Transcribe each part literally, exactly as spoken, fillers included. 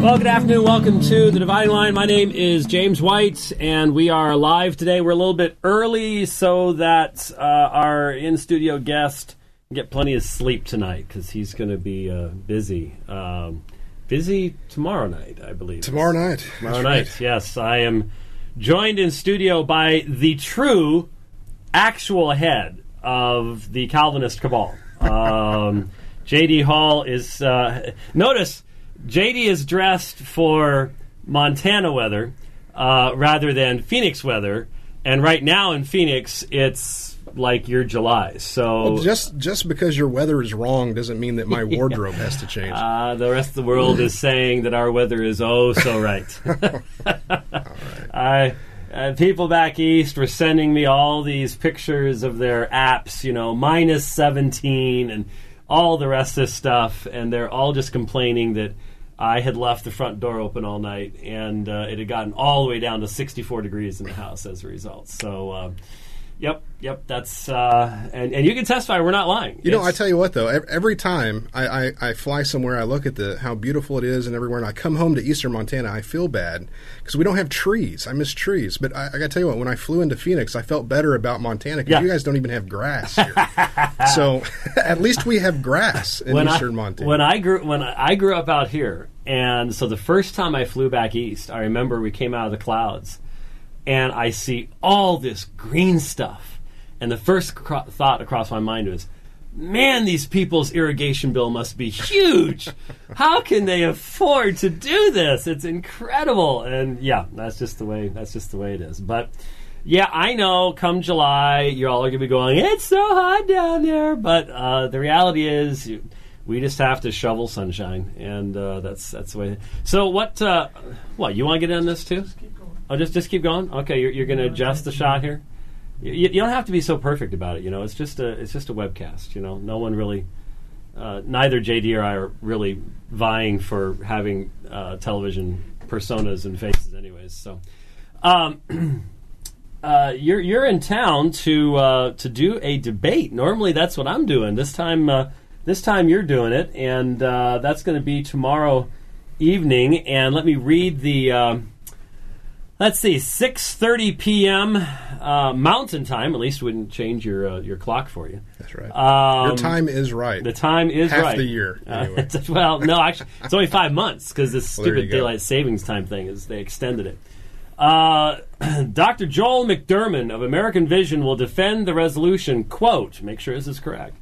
Well, good afternoon. Welcome to The Dividing Line. My name is James White, and we are live today. We're a little bit early so that uh, our in-studio guest can get plenty of sleep tonight because he's going to be uh, busy. Um, busy tomorrow night, I believe. Tomorrow night. Tomorrow That's night, right. yes. I am joined in studio by the true, actual head of the Calvinist cabal. Um, J D Hall is... Uh, notice... J D is dressed for Montana weather uh, rather than Phoenix weather, and right now in Phoenix it's like your July. So Well, just just because your weather is wrong doesn't mean that my wardrobe has to change. uh, the rest of the world is saying that our weather is oh so right. All right. I, uh, people back east were sending me all these pictures of their apps, you know, minus seventeen and all the rest of this stuff, and they're all just complaining that I had left the front door open all night, and uh, it had gotten all the way down to sixty-four degrees in the house as a result. So, uh, yep, yep, that's uh, and and you can testify we're not lying. You know, It's- I tell you what, though, ev- every time I, I, I fly somewhere, I look at the how beautiful it is and everywhere, and I come home to eastern Montana, I feel bad because we don't have trees. I miss trees. But I, I got to tell you what, when I flew into Phoenix, I felt better about Montana because Yeah. you guys don't even have grass here. So at least we have grass in when eastern I, Montana. When I grew when I grew up out here, and so the first time I flew back east, I remember we came out of the clouds, and I see all this green stuff, and the first cro- thought across my mind was, man, these people's irrigation bill must be huge. How can they afford to do this? It's incredible. And yeah, that's just the way that's just the way it is. But yeah, I know come July, you all are going to be going, it's so hot down there. But uh, the reality is you, we just have to shovel sunshine. And uh, that's that's the way. So what, uh, what, you want to get in this too? Just keep going. Oh, just, just keep going? Okay, you're, you're going to adjust the shot here? You, you don't have to be so perfect about it, you know. It's just a it's just a webcast, you know. No one really, uh, neither J D or I are really vying for having uh, television personas and faces, anyways. So, um, uh, you're you're in town to uh, to do a debate. Normally, that's what I'm doing. This time, uh, this time you're doing it, and uh, that's going to be tomorrow evening. And let me read the. Uh, Let's see, six thirty p.m. Uh, Mountain Time. At least wouldn't change your uh, your clock for you. That's right. Um, Your time is right. The time is Half right. the year, anyway. Uh, well, no, actually, it's only five months because this Well, there stupid you go. daylight savings time thing is they extended it. Uh, Doctor Joel McDermott of American Vision will defend the resolution. Quote: make sure this is correct.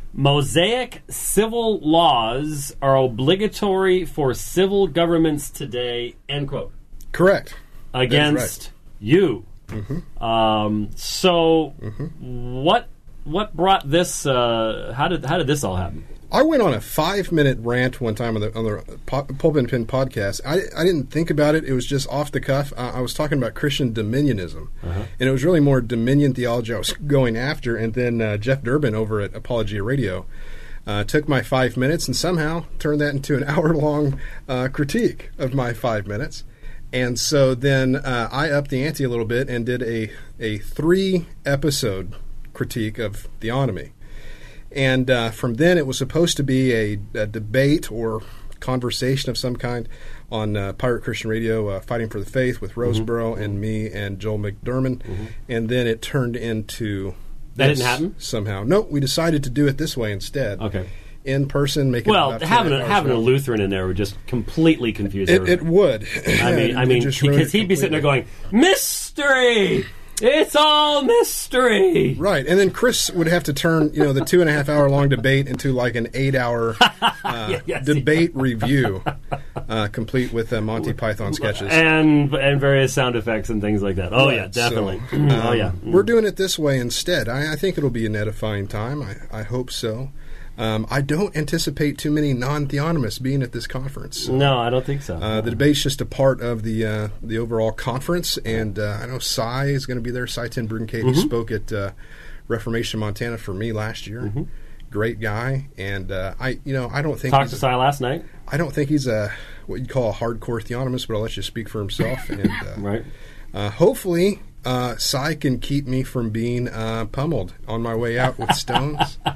Mosaic civil laws are obligatory for civil governments today. End quote. Correct. Against right. you. Mm-hmm. Um, so, Mm-hmm. what what brought this? Uh, how did how did this all happen? I went on a five-minute rant one time on the on the po- Pulp and Pin podcast. I, I didn't think about it. It was just off the cuff. Uh, I was talking about Christian dominionism, Uh-huh. and it was really more dominion theology I was going after. And then uh, Jeff Durbin over at Apologia Radio uh, took my five minutes and somehow turned that into an hour-long uh, critique of my five minutes. And so then uh, I upped the ante a little bit and did a, a three-episode critique of theonomy. And uh, from then it was supposed to be a, a debate or conversation of some kind on uh, Pirate Christian Radio, uh, Fighting for the Faith with Roseboro Mm-hmm. and me and Joel McDermott. Mm-hmm. And then it turned into... That this didn't happen? Somehow. No, we decided to do it this way instead. Okay. In person, make it Well, about two having and a, half hours having a long. Lutheran in there would just completely confuse It, everybody. it would. I mean, I It mean, just ruined because it he'd be sitting there completely. going, "Mystery! It's all mystery." Right, and then Chris would have to turn, you know, the two and a half hour long debate into like an eight hour uh, Yes, debate review, uh, complete with uh, Monty Python sketches. and and various sound effects and things like that. Oh yeah, Right, definitely. so, um, oh yeah. We're doing it this way instead. I, I think it'll be an edifying time. I, I hope so. Um, I don't anticipate too many non-theonomists being at this conference. No, I don't think so. Uh, the debate's just a part of the uh, the overall conference, and uh, I know Cy is going to be there. Cy Ten Brunke, Mm-hmm. he spoke at uh, Reformation Montana for me last year. Mm-hmm. Great guy, and uh, I, you know, I don't think Talked to he's, Cy last night. I don't think he's a what you'd call a hardcore theonomist, but I'll let you speak for himself. And uh, Right. uh, hopefully, uh, Cy can keep me from being uh, pummeled on my way out with stones.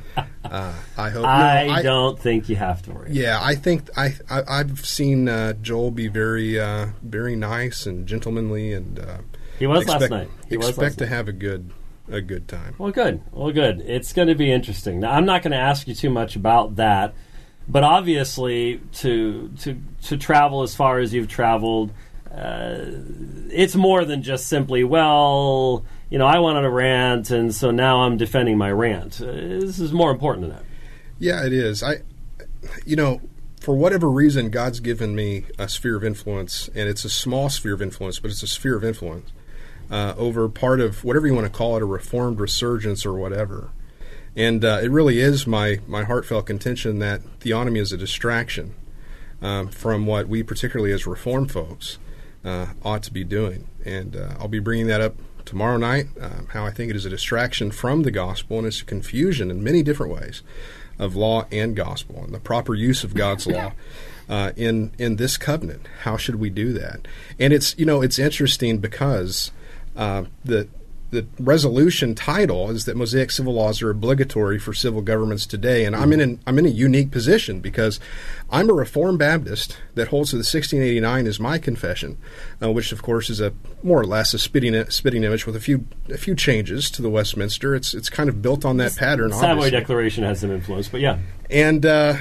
uh, I hope. I, no, I don't think you have to worry. Yeah, I think I, I I've seen uh, Joel be very uh, very nice and gentlemanly, and uh, he was expect, last night. He expect was last to night. have a good a good time. Well, good. Well, good. It's going to be interesting. Now, I'm not going to ask you too much about that, but obviously, to to to travel as far as you've traveled, uh, it's more than just simply, well, you know, I went on a rant, and so now I'm defending my rant. Uh, this is more important than that. Yeah, it is. I, you know, for whatever reason, God's given me a sphere of influence, and it's a small sphere of influence, but it's a sphere of influence uh, over part of whatever you want to call it, a reformed resurgence or whatever. And uh, it really is my, my heartfelt contention that theonomy is a distraction um, from what we, particularly as Reformed folks, uh, ought to be doing. And uh, I'll be bringing that up tomorrow night, um, how I think it is a distraction from the gospel, and it's a confusion in many different ways of law and gospel, and the proper use of God's law uh, in in this covenant. How should we do that? And it's you know it's interesting because uh, the the resolution title is that Mosaic civil laws are obligatory for civil governments today, and mm-hmm. I'm in an, I'm in a unique position because I'm a Reformed Baptist that holds to the sixteen eighty-nine as my confession, uh, which of course is a more or less a spitting spitting image with a few a few changes to the Westminster. It's it's kind of built on that pattern. The Savoy obviously. Declaration has some influence, but yeah, and uh,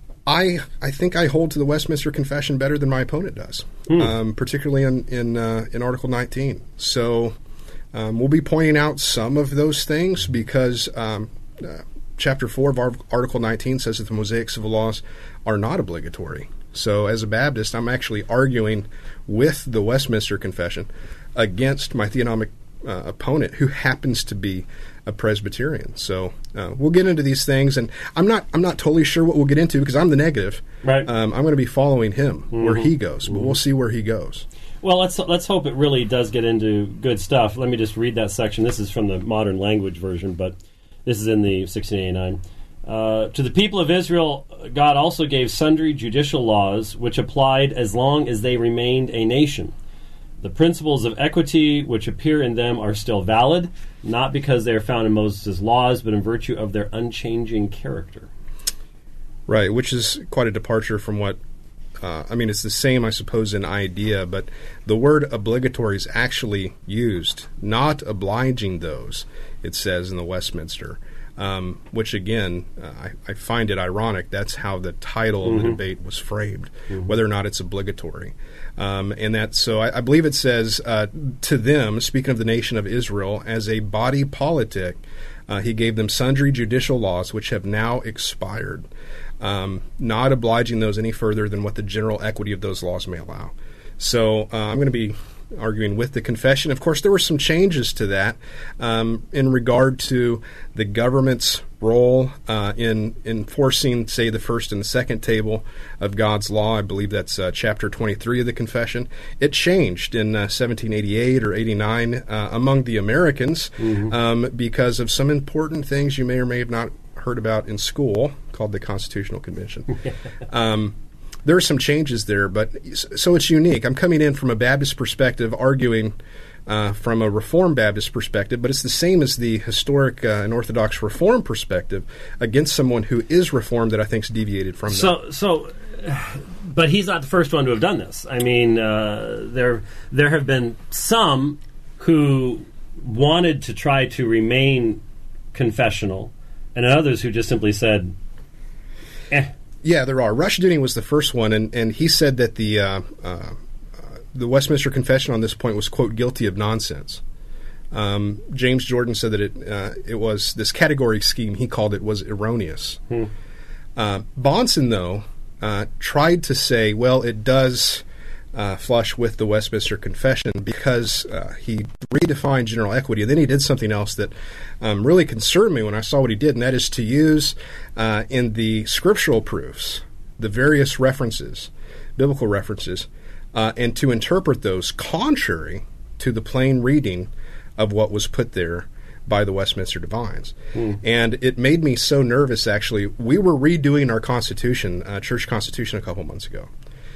I I think I hold to the Westminster Confession better than my opponent does, hmm. um, particularly in in uh, in Article nineteen. So. Um, we'll be pointing out some of those things because um, uh, Chapter four of Article nineteen says that the Mosaic civil laws are not obligatory. So as a Baptist, I'm actually arguing with the Westminster Confession against my theonomic uh, opponent, who happens to be a Presbyterian. So uh, we'll get into these things, and I'm not I'm not totally sure what we'll get into because I'm the negative. Right. Um, I'm going to be following him mm-hmm. where he goes, but mm-hmm. we'll see where he goes. Well, let's let's hope it really does get into good stuff. Let me just read that section. This is from the Modern Language Version, but this is in the sixteen eighty-nine. Uh, to the people of Israel, God also gave sundry judicial laws which applied as long as they remained a nation. The principles of equity which appear in them are still valid, not because they are found in Moses' laws, but in virtue of their unchanging character. Right, which is quite a departure from what Uh, I mean, it's the same, I suppose, in idea, but the word obligatory is actually used, not obliging those, it says in the Westminster, um, which, again, uh, I, I find it ironic. That's how the title mm-hmm. of the debate was framed, mm-hmm. whether or not it's obligatory. Um, and that, so I, I believe it says, uh, to them, speaking of the nation of Israel, as a body politic, uh, he gave them sundry judicial laws which have now expired. Um, not obliging those any further than what the general equity of those laws may allow. So uh, I'm going to be arguing with the confession. Of course, there were some changes to that um, in regard to the government's role uh, in enforcing, say, the first and the second table of God's law. I believe that's uh, chapter twenty-three of the confession. It changed in uh, seventeen eighty-eight or eighty-nine uh, among the Americans mm-hmm. um, because of some important things you may or may have not heard about in school, called the Constitutional Convention. um, there are some changes there, but so it's unique. I'm coming in from a Baptist perspective, arguing uh, from a Reformed Baptist perspective, but it's the same as the historic uh, and Orthodox Reformed perspective against someone who is Reformed that I think is deviated from so, that. So, but he's not the first one to have done this. I mean, uh, there there have been some who wanted to try to remain confessional, and others who just simply said, eh. Yeah, there are. Rushdoony was the first one, and, and he said that the uh, uh, the Westminster Confession on this point was, quote, guilty of nonsense. Um, James Jordan said that it uh, it was, this category scheme, he called it, was erroneous. Hmm. Uh, Bahnsen, though, uh, tried to say, well, it does uh, flush with the Westminster Confession because uh, he redefined general equity, and then he did something else that um, really concerned me when I saw what he did, and that is to use uh, in the scriptural proofs the various references, biblical references, uh, and to interpret those contrary to the plain reading of what was put there by the Westminster Divines. Mm. And it made me so nervous, actually. We were redoing our Constitution, uh, church Constitution, a couple months ago.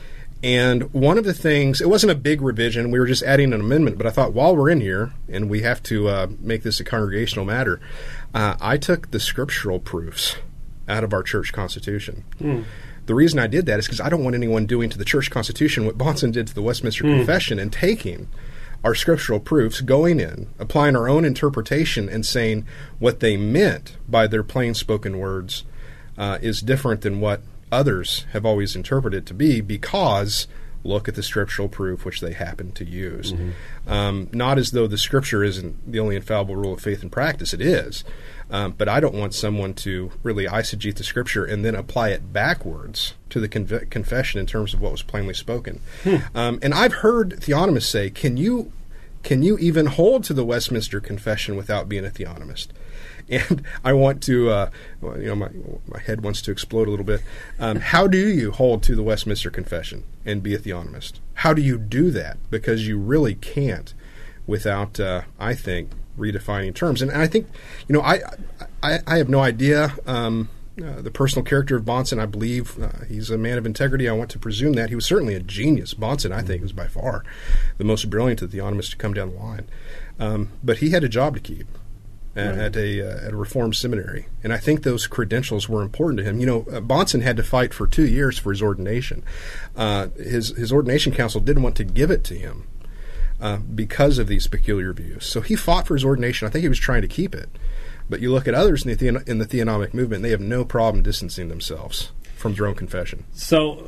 And one of the things, it wasn't a big revision, we were just adding an amendment, but I thought while we're in here, and we have to uh, make this a congregational matter, uh, I took the scriptural proofs out of our church constitution. Mm. The reason I did that is because I don't want anyone doing to the church constitution what Bahnsen did to the Westminster mm. Confession and taking our scriptural proofs, going in, applying our own interpretation, and saying what they meant by their plain spoken words uh, is different than what others have always interpreted it to be, because look at the scriptural proof which they happen to use. Mm-hmm. Um, not as though the scripture isn't the only infallible rule of faith and practice. It is. Um, but I don't want someone to really eisegete the scripture and then apply it backwards to the conv- confession in terms of what was plainly spoken. Hmm. Um, and I've heard theonomists say, can you can you even hold to the Westminster Confession without being a theonomist? And I want to, uh, well, you know, my my head wants to explode a little bit. Um, how do you hold to the Westminster Confession and be a theonomist? How do you do that? Because you really can't without, uh, I think, redefining terms. And, and I think, you know, I I, I have no idea um, uh, the personal character of Bahnsen. I believe uh, he's a man of integrity. I want to presume that. He was certainly a genius. Bahnsen, I think, was by far the most brilliant of the theonomists to come down the line. Um, but he had a job to keep. At, at a uh, at a Reformed seminary, and I think those credentials were important to him. You know, uh, Bahnsen had to fight for two years for his ordination. Uh, his his ordination council didn't want to give it to him uh, because of these peculiar views. So he fought for his ordination. I think he was trying to keep it. But you look at others in the theon- in the theonomic movement; they have no problem distancing themselves from their own confession. So,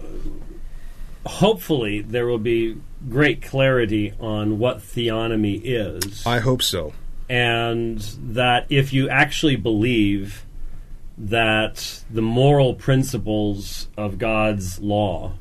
hopefully, there will be great clarity on what theonomy is. I hope so. And that if you actually believe that the moral principles of God's law,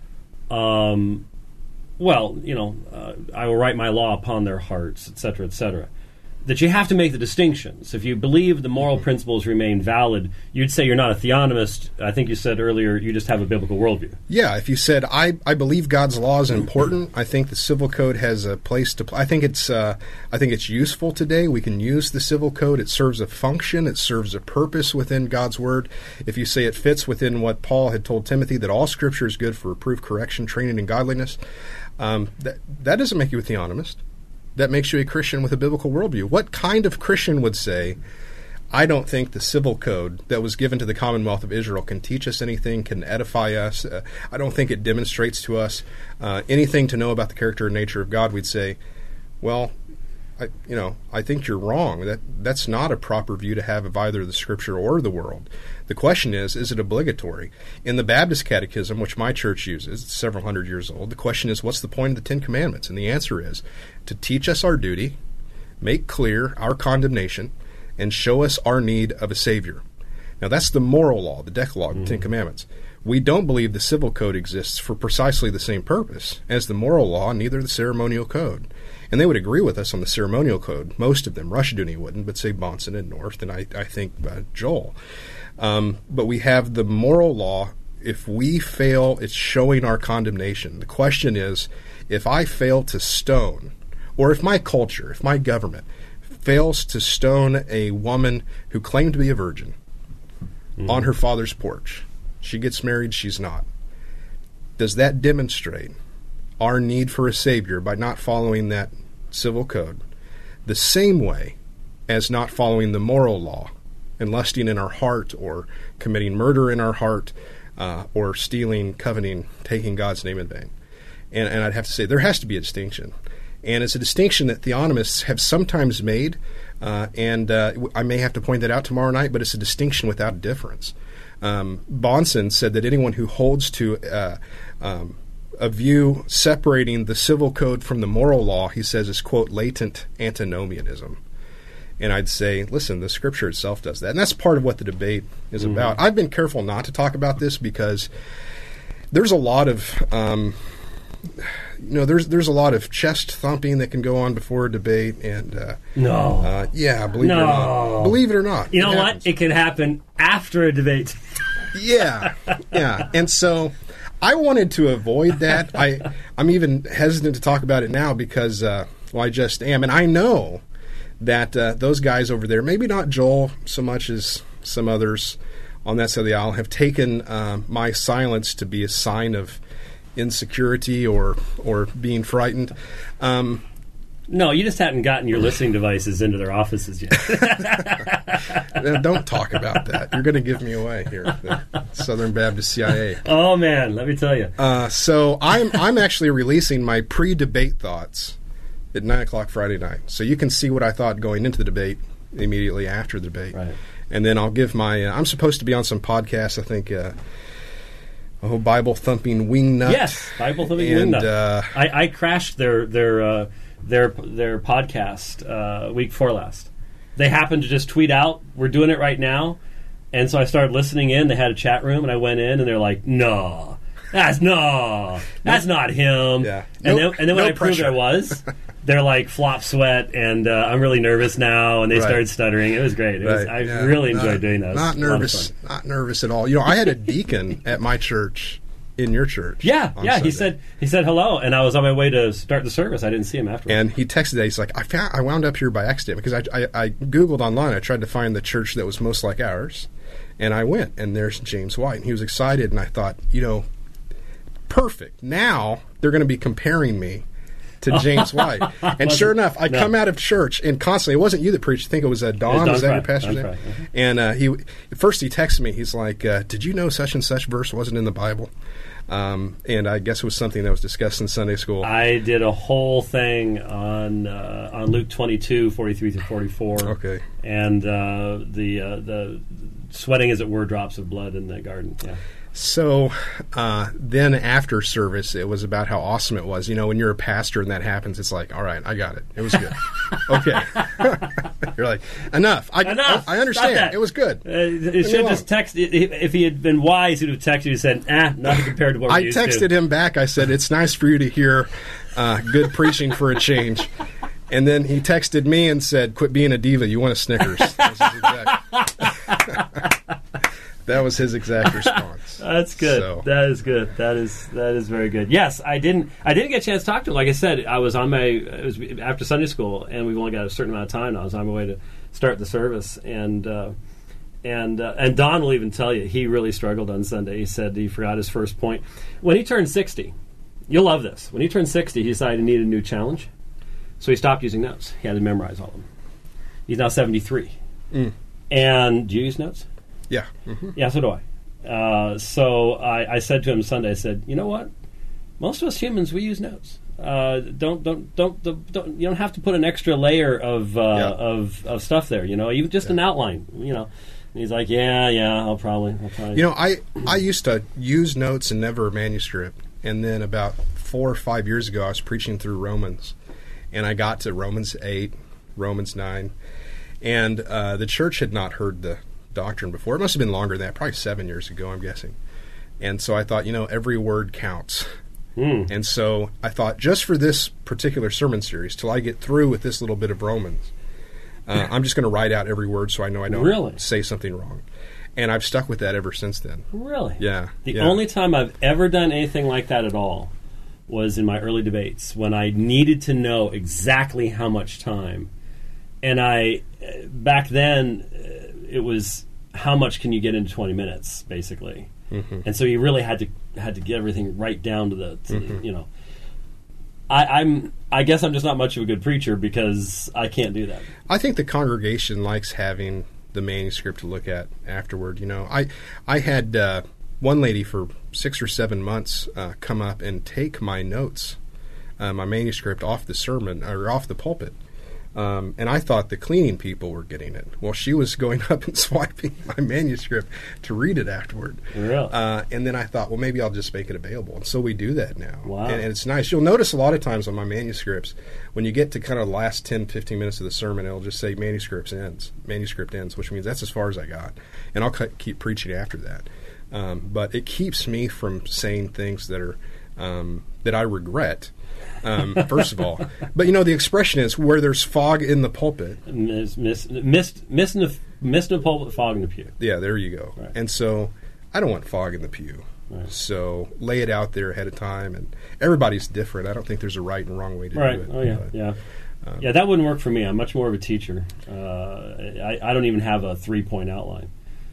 um, well, you know, uh, I will write my law upon their hearts, et cetera, et cetera, that you have to make the distinctions. If you believe the moral mm-hmm. principles remain valid, you'd say you're not a theonomist. I think you said earlier you just have a biblical worldview. Yeah, if you said, I, I believe God's law is important, I think the civil code has a place to play. I think it's uh, I think it's useful today. We can use the civil code. It serves a function. It serves a purpose within God's word. If you say it fits within what Paul had told Timothy, that all Scripture is good for reproof, correction, training, and godliness, um, that, that doesn't make you a theonomist. That makes you a Christian with a biblical worldview. What kind of Christian would say, I don't think the civil code that was given to the Commonwealth of Israel can teach us anything, can edify us. Uh, I don't think it demonstrates to us uh, anything to know about the character and nature of God. We'd say, well, I, you know, I think you're wrong. That that's not a proper view to have of either the Scripture or the world. The question is, is it obligatory? In the Baptist Catechism, which my church uses, it's several hundred years old, the question is, what's the point of the Ten Commandments? And the answer is, to teach us our duty, make clear our condemnation, and show us our need of a Savior. Now, that's the moral law, the Decalogue, mm-hmm. the Ten Commandments. We don't believe the civil code exists for precisely the same purpose as the moral law, neither the ceremonial code. And they would agree with us on the ceremonial code, most of them. Rushdoony wouldn't, but say Bahnsen and North, and I, I think uh, Joel. Um, but we have the moral law. If we fail, it's showing our condemnation. The question is, if I fail to stone, or if my culture, if my government fails to stone a woman who claimed to be a virgin mm-hmm. on her father's porch, she gets married, she's not. Does that demonstrate our need for a Savior by not following that civil code the same way as not following the moral law and lusting in our heart or committing murder in our heart uh, or stealing, coveting, taking God's name in vain? And, and I'd have to say there has to be a distinction. And it's a distinction that theonomists have sometimes made, uh, and uh, I may have to point that out tomorrow night, but it's a distinction without difference. Um, Bahnsen said that anyone who holds to uh, um, a view separating the civil code from the moral law, he says, is, quote, latent antinomianism. And I'd say, listen, the Scripture itself does that. And that's part of what the debate is mm-hmm. about. I've been careful not to talk about this because there's a lot of, um, you know, there's there's a lot of chest thumping that can go on before a debate. And uh, no, uh, yeah, believe no. it or not, believe it or not, you know what? Happens. It can happen after a debate. yeah, yeah, and so I wanted to avoid that. I I'm even hesitant to talk about it now because, uh, well, I just am, and I know that uh, those guys over there, maybe not Joel so much as some others on that side of the aisle, have taken uh, my silence to be a sign of insecurity or or being frightened. Um, No, you just hadn't gotten your listening devices into their offices yet. Now, don't talk about that. You're going to give me away here at the Southern Baptist C I A. Oh, man, let me tell you. Uh, so I'm I'm actually releasing my pre-debate thoughts at nine o'clock Friday night. So you can see what I thought going into the debate immediately after the debate. Right. And then I'll give my... Uh, I'm supposed to be on some podcast, I think... Uh, Oh, Bible thumping wingnut. Yes, Bible thumping and, wingnut. Uh, I, I crashed their their uh, their their podcast uh, week before last. They happened to just tweet out, "We're doing it right now," and so I started listening in. They had a chat room, and I went in, and they're like, "No, that's no, that's not him." Yeah. And No- then and then when no I proved pressure. I was, they're like, "Flop sweat," and uh, I'm really nervous now. And they Right. started stuttering. It was great. It was, Right, I yeah. really Not- enjoyed doing that. It was Not a lot of nervous. fun. Not nervous at all. You know, I had a deacon at my church, in your church. Yeah, on yeah. He Sunday. said he said hello, and I was on my way to start the service. I didn't see him afterwards. And he texted that. He's like, I found, I wound up here by accident because I, I, I Googled online. I tried to find the church that was most like ours. And I went, and there's James White. And he was excited, and I thought, you know, perfect. Now they're going to be comparing me to James White. And sure enough, I No. come out of church, and constantly, it wasn't you that preached. I think it was uh, Don. Don Was that Fry. your pastor's Don name? Fry, uh-huh. And uh, he at first he texted me. He's like, uh, did you know such and such verse wasn't in the Bible? Um, and I guess it was something that was discussed in Sunday school. I did a whole thing on uh, on Luke twenty-two, forty-three through forty-four. Okay. And uh, the uh, the sweating as it were drops of blood in the garden. Yeah. So uh, then after service, it was about how awesome it was. You know, when you're a pastor and that happens, it's like, all right, I got it. It was good. Okay. You're like, enough. I, Enough. I, I understand. Stop that. It was good. Uh, it should have just text. If he had been wise, he'd have texted you and said, "Ah, nothing compared to what we're I used texted to." him back. I said, it's nice for you to hear uh, good preaching for a change. And then he texted me and said, quit being a diva. You want a Snickers. That was his exact, that was his exact response. That's good. So- That is good. That is that is very good. Yes, I didn't I didn't get a chance to talk to him. Like I said, I was on my it was after Sunday school, and we've only got a certain amount of time now. I was on my way to start the service, and uh, and uh, and Don will even tell you he really struggled on Sunday. He said he forgot his first point when he turned sixty. You'll love this. When he turned sixty, he decided he needed a new challenge, so he stopped using notes. He had to memorize all of them. He's now seventy-three. Mm. And do you use notes? Yeah. hmm Yeah, so do I. Uh, so I, I said to him Sunday, I said, you know what? Most of us humans, we use notes. Uh, don't, don't, don't, don't, don't, you don't have to put an extra layer of uh, Yeah. of of stuff there. You know, even just Yeah. an outline. You know, and he's like, yeah, yeah, I'll probably, I'll probably. You know, I, I used to use notes and never a manuscript. And then about four or five years ago, I was preaching through Romans. And I got to Romans eight, Romans nine. And uh, the church had not heard the doctrine before. It must have been longer than that, probably seven years ago, I'm guessing. And so I thought, you know, every word counts. Mm. And so I thought, just for this particular sermon series, till I get through with this little bit of Romans, uh, I'm just going to write out every word so I know I don't Really? say something wrong. And I've stuck with that ever since then. Really? Yeah. The yeah. only time I've ever done anything like that at all was in my early debates when I needed to know exactly how much time. And I, uh, back then, uh, it was how much can you get into twenty minutes, basically. Mm-hmm. And so you really had to had to get everything right down to the, to Mm-hmm. the you know. I, I'm. I guess I'm just not much of a good preacher because I can't do that. I think the congregation likes having the manuscript to look at afterward. You know, I I had uh, one lady for six or seven months uh, come up and take my notes, uh, my manuscript off the sermon or off the pulpit. Um, and I thought the cleaning people were getting it. Well, she was going up and swiping my manuscript to read it afterward. Really? Uh, and then I thought, well, maybe I'll just make it available. And so we do that now. Wow. And, and it's nice. You'll notice a lot of times on my manuscripts, when you get to kind of the last ten, fifteen minutes of the sermon, it'll just say manuscripts ends, manuscript ends, which means that's as far as I got. And I'll cut, keep preaching after that. Um, but it keeps me from saying things that are um, that I regret. Um, first of all, but you know the expression is where there's fog in the pulpit. Miss, miss, missed, missing the, missing the pulpit, fog in the pew. Yeah, there you go. Right. And so I don't want fog in the pew. Right. So lay it out there ahead of time, and everybody's different. I don't think there's a right and wrong way to Right. do it. Oh yeah. but, Yeah. um, yeah, that wouldn't work for me. I'm much more of a teacher. Uh, I, I don't even have a three-point outline,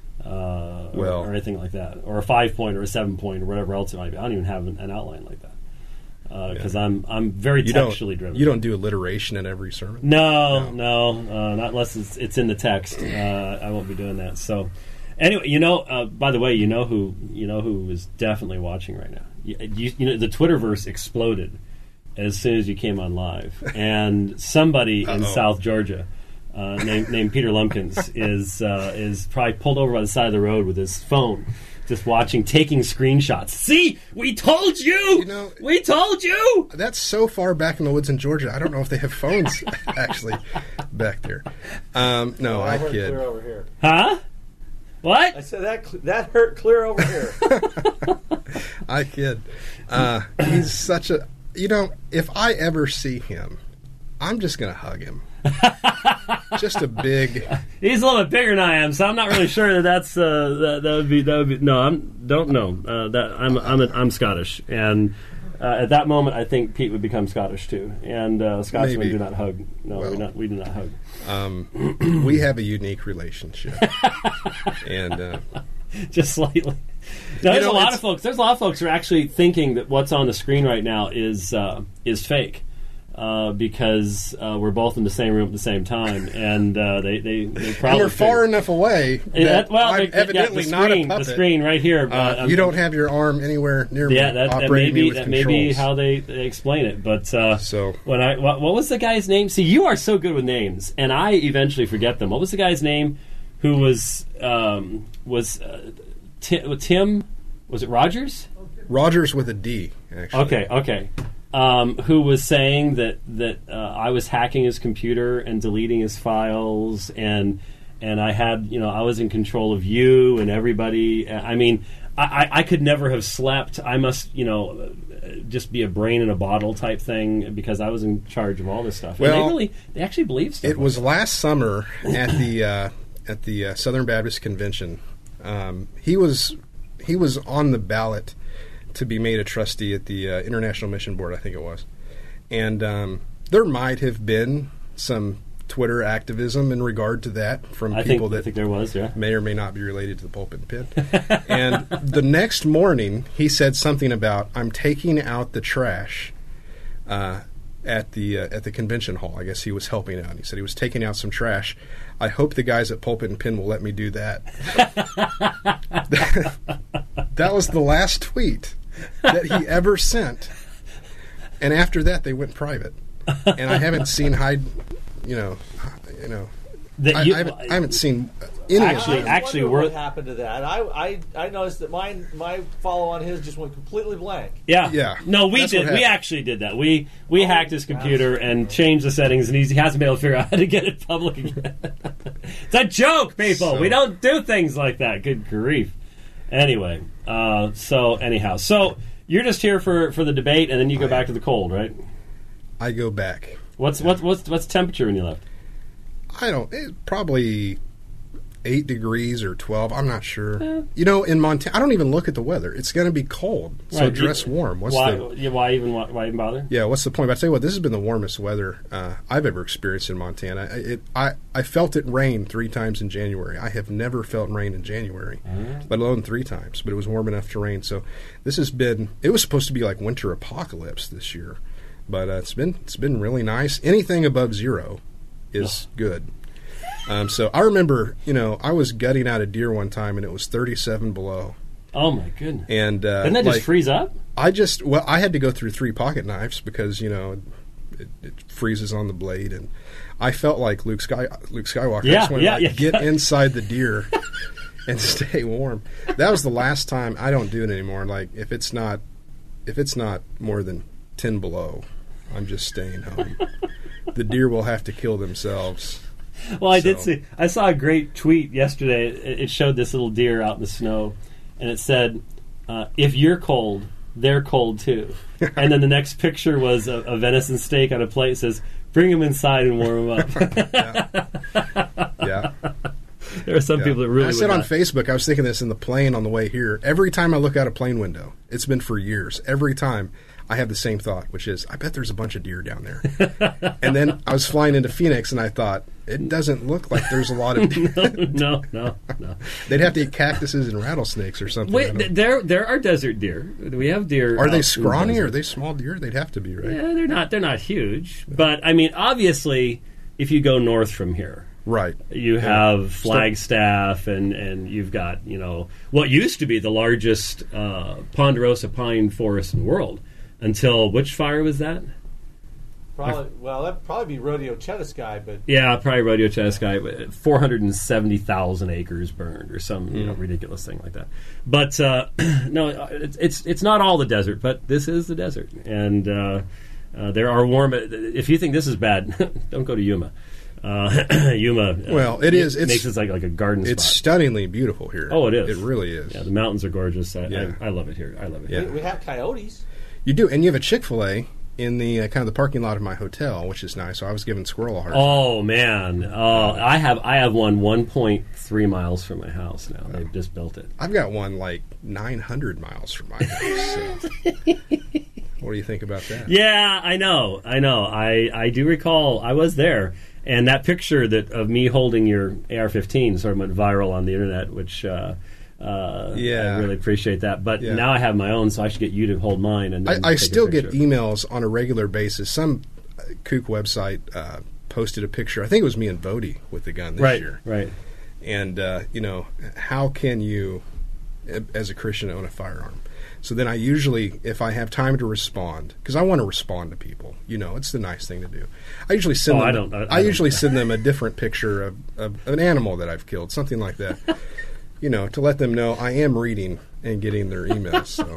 uh, or, Well- or anything like that, or a five-point or a seven-point or whatever else it might be. I don't even have an, an outline like that. because uh, yeah. I'm I'm very you textually don't, driven. You don't do alliteration in every sermon? No, no, no uh, not unless it's, it's in the text. Uh, I won't be doing that. So, anyway, you know, uh, by the way, you know who you know who is definitely watching right now. You, you, you know, the Twitterverse exploded as soon as you came on live, and somebody in South Georgia. Uh, named, named Peter Lumpkins is uh, is probably pulled over by the side of the road with his phone, just watching, taking screenshots. See, we told you. You know, we told you. That's so far back in the woods in Georgia. I don't know if they have phones actually back there. Um, no, oh, I hurt kid. Clear over here. Huh? What? I said that that hurt clear over here. I kid. Uh, he's such a. You know, if I ever see him, I'm just gonna hug him. Just a big. He's a little bit bigger than I am, so I'm not really sure that that's uh, that, that would be that would be. No, I'm don't know uh, that I'm I'm a, I'm Scottish, and uh, at that moment, I think Pete would become Scottish too. And uh, Scotsmen Maybe. do not hug. No, Well, we not we do not hug. Um, we have a unique relationship, and uh, just slightly. No, there's know, a lot it's- of folks. There's a lot of folks who are actually thinking that what's on the screen right now is uh, is fake. Uh, because uh, we're both in the same room at the same time, and uh, they, they, they probably and we're far enough away that that, well, I'm the, evidently yeah, the not screen, a puppet. The screen right here. Uh, uh, you don't have your arm anywhere near me. Yeah, that, that may operating me be with that may be controls. how they, they explain it. But uh, So when I what, what was the guy's name? See, you are so good with names, and I eventually forget them. What was the guy's name? Who was um, was uh, Tim, Tim? Was it Rogers? Rogers with a D. Actually, Okay, okay. Um, who was saying that that uh, I was hacking his computer and deleting his files, and and I had you know I was in control of you and everybody. I mean, I, I, I could never have slept. I must you know just be a brain in a bottle type thing because I was in charge of all this stuff. And Well, they really they actually believe stuff. It like was that. last summer at the uh, at the uh, Southern Baptist Convention. Um, he was he was on the ballot to be made a trustee at the uh, International Mission Board, I think it was. And um, there might have been some Twitter activism in regard to that from I people think, I that think there was, yeah. may or may not be related to the Pulpit and Pin. And the next morning, he said something about, I'm taking out the trash uh, at the uh, at the convention hall. I guess he was helping out. He said he was taking out some trash. I hope the guys at Pulpit and Pin will let me do that. That was the last tweet that he ever sent. And after that, they went private. And I haven't seen Hyde, you know, you know, That I, you- I, haven't, I haven't seen any Actually- of I it. actually, wonder we're- what happened to that. I, I I noticed that mine my follow on his just went completely blank. Yeah, Yeah. No, we That's did. what We happened. actually did that. We we Oh, hacked his computer and changed the settings, and he's, he hasn't been able to figure out how to get it public again. It's a joke, people. So- We don't do things like that. Good grief. Anyway, uh, so anyhow, so you're just here for, for the debate, and then you go back to the cold, right? I go back. What's what's what's what's temperature when you left? I don't. It, probably eight degrees or twelve. I'm not sure. Eh. You know, in Montana, I don't even look at the weather. It's going to be cold, so Right, dress you- warm. What's why? the? Yeah, why even why, why even bother? Yeah, what's the point? But I tell you what, this has been the warmest weather uh, I've ever experienced in Montana. I- It, I, I felt it rain three times in January. I have never felt rain in January, Mm. let alone three times. But it was warm enough to rain. So this has been. It was supposed to be like winter apocalypse this year, but uh, it's been it's been really nice. Anything above zero is good. Um, so I remember, you know, I was gutting out a deer one time, and it was thirty-seven below. Oh my goodness! And uh, Didn't that like, just freeze up? I just well, I had to go through three pocket knives because you know it, it freezes on the blade, and I felt like Luke Sky Luke Skywalker. Yeah, I just wanted yeah, to like, yeah. get inside the deer and stay warm. That was the last time. I don't do it anymore. Like if it's not if it's not more than ten below, I'm just staying home. The deer will have to kill themselves. Well, I did So- see. I saw a great tweet yesterday. It, it showed this little deer out in the snow, and it said, uh, "If you're cold, they're cold too." And then the next picture was a, a venison steak on a plate. It says, "Bring them inside and warm them up." Yeah. Yeah. There are some Yeah. people that really I would said on not. Facebook, I was thinking this in the plane on the way here. Every time I look out a plane window, it's been for years. Every time I have the same thought, which is, I bet there's a bunch of deer down there. And then I was flying into Phoenix, and I thought, it doesn't look like there's a lot of deer. no, no, no. They'd have to eat cactuses and rattlesnakes or something. I Wait, don't- th- there there are desert deer. We have deer. are out in they the scrawny or desert. are they small deer? They'd have to be, right? Yeah, they're not. They're not huge. But I mean, obviously, if you go north from here, Right. you Yeah. have Flagstaff, and, and you've got, you know, what used to be the largest uh, ponderosa pine forest in the world until which fire was that? Probably, well, that'd probably be Rodeo Chetasky, but Yeah, probably Rodeo Chetasky. four hundred seventy thousand acres burned, or some you know ridiculous thing like that. But uh, no, it's, it's it's not all the desert, but this is the desert, and uh, uh, there are warm. If you think this is bad, don't go to Yuma. Uh, Yuma. Uh, Well, it is. It's- makes it like like a garden It's spot. stunningly beautiful here. Oh, it is. It really is. Yeah, the mountains are gorgeous. I, Yeah. I, I love it here. I love it. Yeah. we, we have coyotes. You do, and you have a Chick-fil-A in the uh, kind of the parking lot of my hotel, which is nice. So I was giving Squirrel a hard time. Oh man, oh I have I have one one point three miles from my house now. They've just built it. I've got one like nine hundred miles from my house. So. What do you think about that? Yeah, I know, I know. I, I do recall I was there, and that picture that of me holding your A R fifteen sort of went viral on the internet, which uh, uh, Yeah. I really appreciate that. But Yeah. now I have my own, so I should get you to hold mine. And I, then I take a still get picture. emails on a regular basis. Some uh, kook website uh, posted a picture. I think it was me and Bodie with the gun this right, year. right. And, uh, you know, how can you, a- as a Christian, own a firearm? So then I usually, if I have time to respond, because I want to respond to people, you know, it's the nice thing to do. I usually send Oh, them. I don't- I- I I don't. usually send them a different picture of, of an animal that I've killed, something like that. You know, to let them know I am reading and getting their emails. So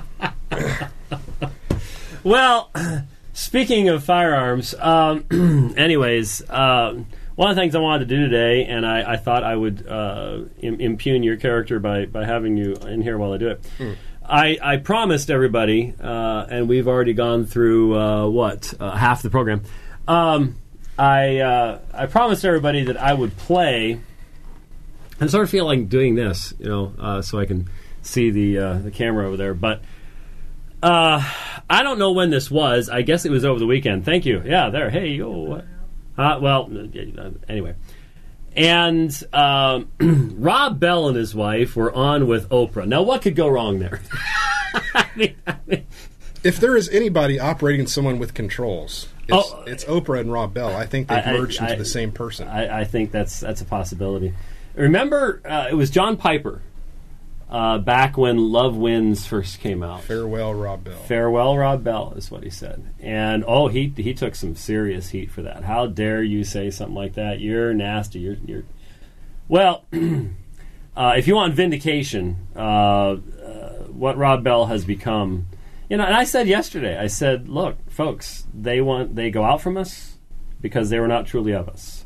Well, speaking of firearms, um, anyways, uh, one of the things I wanted to do today, and I, I thought I would uh, im- impugn your character by, by having you in here while I do it. I, I promised everybody, uh, and we've already gone through, uh, what, uh, half the program. Um, I, uh, I promised everybody that I would play. I sort of feel like doing this, you know, uh, so I can see the uh, the camera over there. But uh, I don't know when this was. I guess it was over the weekend. Thank you. Yeah, there. Hey, yo. What? Uh, well, uh, anyway. And um, Rob Bell and his wife were on with Oprah. Now, what could go wrong there? I mean, I mean, if there is anybody operating someone with controls, it's, Oh. it's Oprah and Rob Bell. I think they've I- I- merged into I- the same person. I, I think that's that's a possibility. Remember, uh, it was John Piper uh, back when Love Wins first came out. Farewell, Rob Bell. Farewell, Rob Bell, is what he said. And, oh, he he took some serious heat for that. How dare you say something like that? You're nasty. You're, you're... Well, uh, if you want vindication, uh, uh, what Rob Bell has become... You know, and I said yesterday, I said, look, folks, they want they go out from us because they were not truly of us.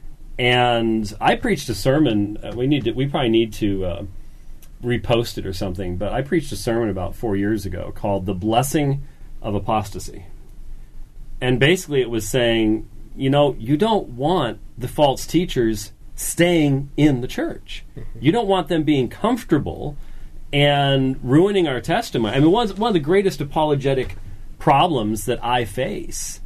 And I preached a sermon. Uh, we need to, we probably need to uh, repost it or something. But I preached a sermon about four years ago called "The Blessing of Apostasy," and basically it was saying, you know, you don't want the false teachers staying in the church. You don't want them being comfortable and ruining our testimony. I mean, one one of the greatest apologetic problems that I face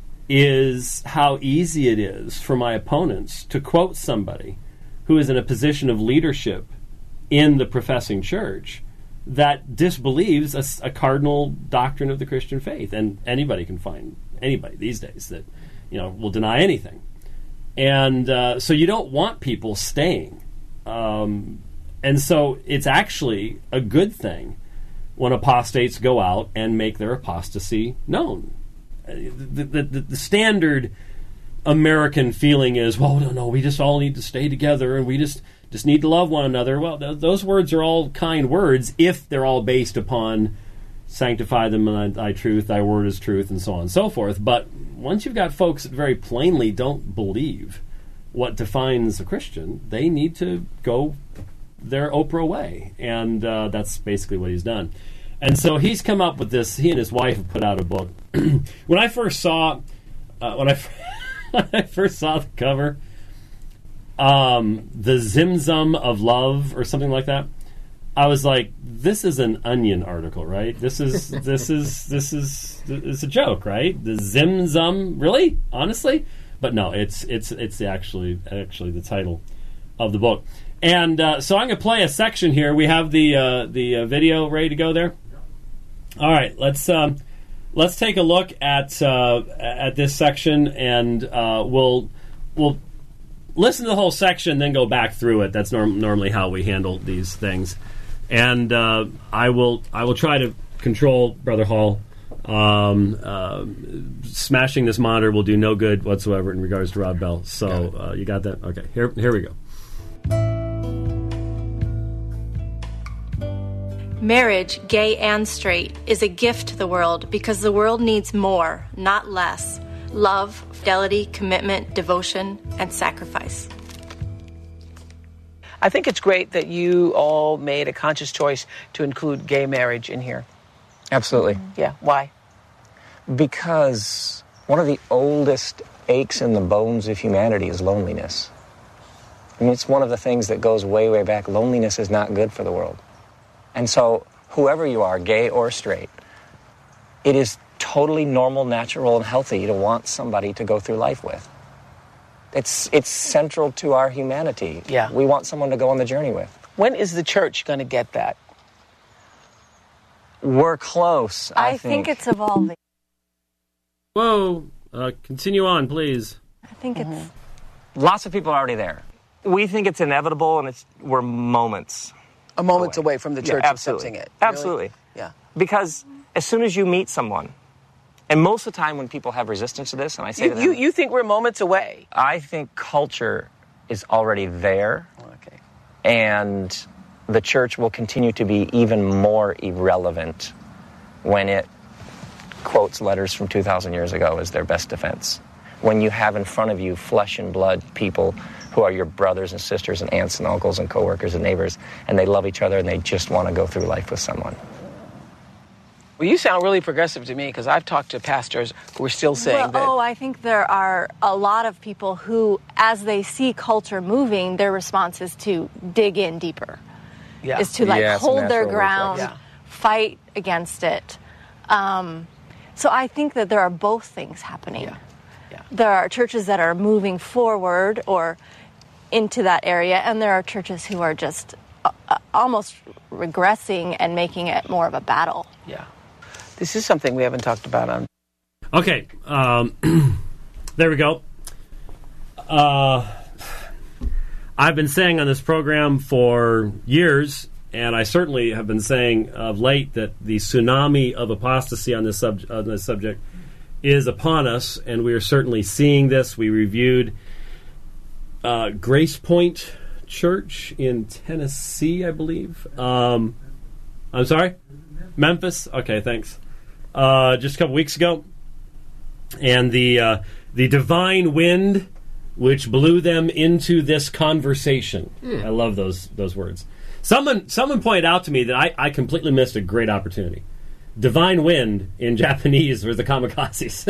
is how easy it is for my opponents to quote somebody who is in a position of leadership in the professing church that disbelieves a, a cardinal doctrine of the Christian faith. And anybody can find anybody these days that, you know, will deny anything. And uh, so you don't want people staying. Um, and so it's actually a good thing when apostates go out and make their apostasy known. The, the, the, the standard American feeling is, well, no, no, we just all need to stay together and we just, just need to love one another. Well, th- those words are all kind words if they're all based upon sanctify them in thy truth, thy word is truth, and so on and so forth. But once you've got folks that very plainly don't believe what defines a Christian, they need to go their Oprah way. And uh, that's basically what he's done. And so he's come up with this. He and his wife have put out a book. When I first saw, uh, when I when I first saw the cover, um, the Zimzum of love or something like that. I was like, this is an Onion article, right? This is this is this is it's a joke, right? The Zimzum, really, honestly, but no, it's it's it's actually actually the title of the book. And uh, so I'm going to play a section here. We have the uh, the uh, video ready to go there. All right, let's um, let's take a look at uh, at this section, and uh, we'll we'll listen to the whole section, then go back through it. That's norm- normally how we handle these things. And uh, I will I will try to control Brother Hall. Um, uh, smashing this monitor will do no good whatsoever in regards to Rob Bell. So uh, you got that? Okay, here here we go. Marriage, gay and straight, is a gift to the world because the world needs more, not less. Love, fidelity, commitment, devotion, and sacrifice. I think it's great that you all made a conscious choice to include gay marriage in here. Absolutely. Mm-hmm. Yeah, why? Because one of the oldest aches in the bones of humanity is loneliness. I mean, it's one of the things that goes way, way back. Loneliness is not good for the world. And so, whoever you are, gay or straight, it is totally normal, natural, and healthy to want somebody to go through life with. It's it's central to our humanity. Yeah. We want someone to go on the journey with. When is the church going to get that? We're close, I, I think. think it's evolving. Whoa! Uh, continue on, please. I think mm-hmm. it's... Lots of people are already there. We think it's inevitable, and it's we're moments. A moment away, away from the church yeah, absolutely. accepting it. Really? Absolutely. Yeah. Because as soon as you meet someone, and most of the time when people have resistance to this, and I say you, to them... You, you think we're moments away? I think culture is already there. Okay. And the church will continue to be even more irrelevant when it quotes letters from two thousand years ago as their best defense. When you have in front of you flesh and blood people who are your brothers and sisters and aunts and uncles and coworkers and neighbors, and they love each other and they just want to go through life with someone. Well, you sound really progressive to me, because I've talked to pastors who are still saying well, that... Oh, I think there are a lot of people who, as they see culture moving, their response is to dig in deeper. Yeah. Is to, like, Yeah, it's a hold their natural ground, reflex. fight against it. Um, so I think that there are both things happening. Yeah. Yeah. There are churches that are moving forward or into that area, and there are churches who are just uh, almost regressing and making it more of a battle. Yeah. This is something we haven't talked about on... Okay, um, there we go. Uh, I've been saying on this program for years, and I certainly have been saying of late, that the tsunami of apostasy on this, sub- on this subject is upon us, and we are certainly seeing this. We reviewed uh, Grace Point Church in Tennessee, I believe. Um, I'm sorry? Memphis? Okay, thanks. Uh, just a couple weeks ago. And the uh, the divine wind which blew them into this conversation. Mm. I love those those words. Someone someone pointed out to me that I, I completely missed a great opportunity. Divine wind in Japanese were the kamikazes.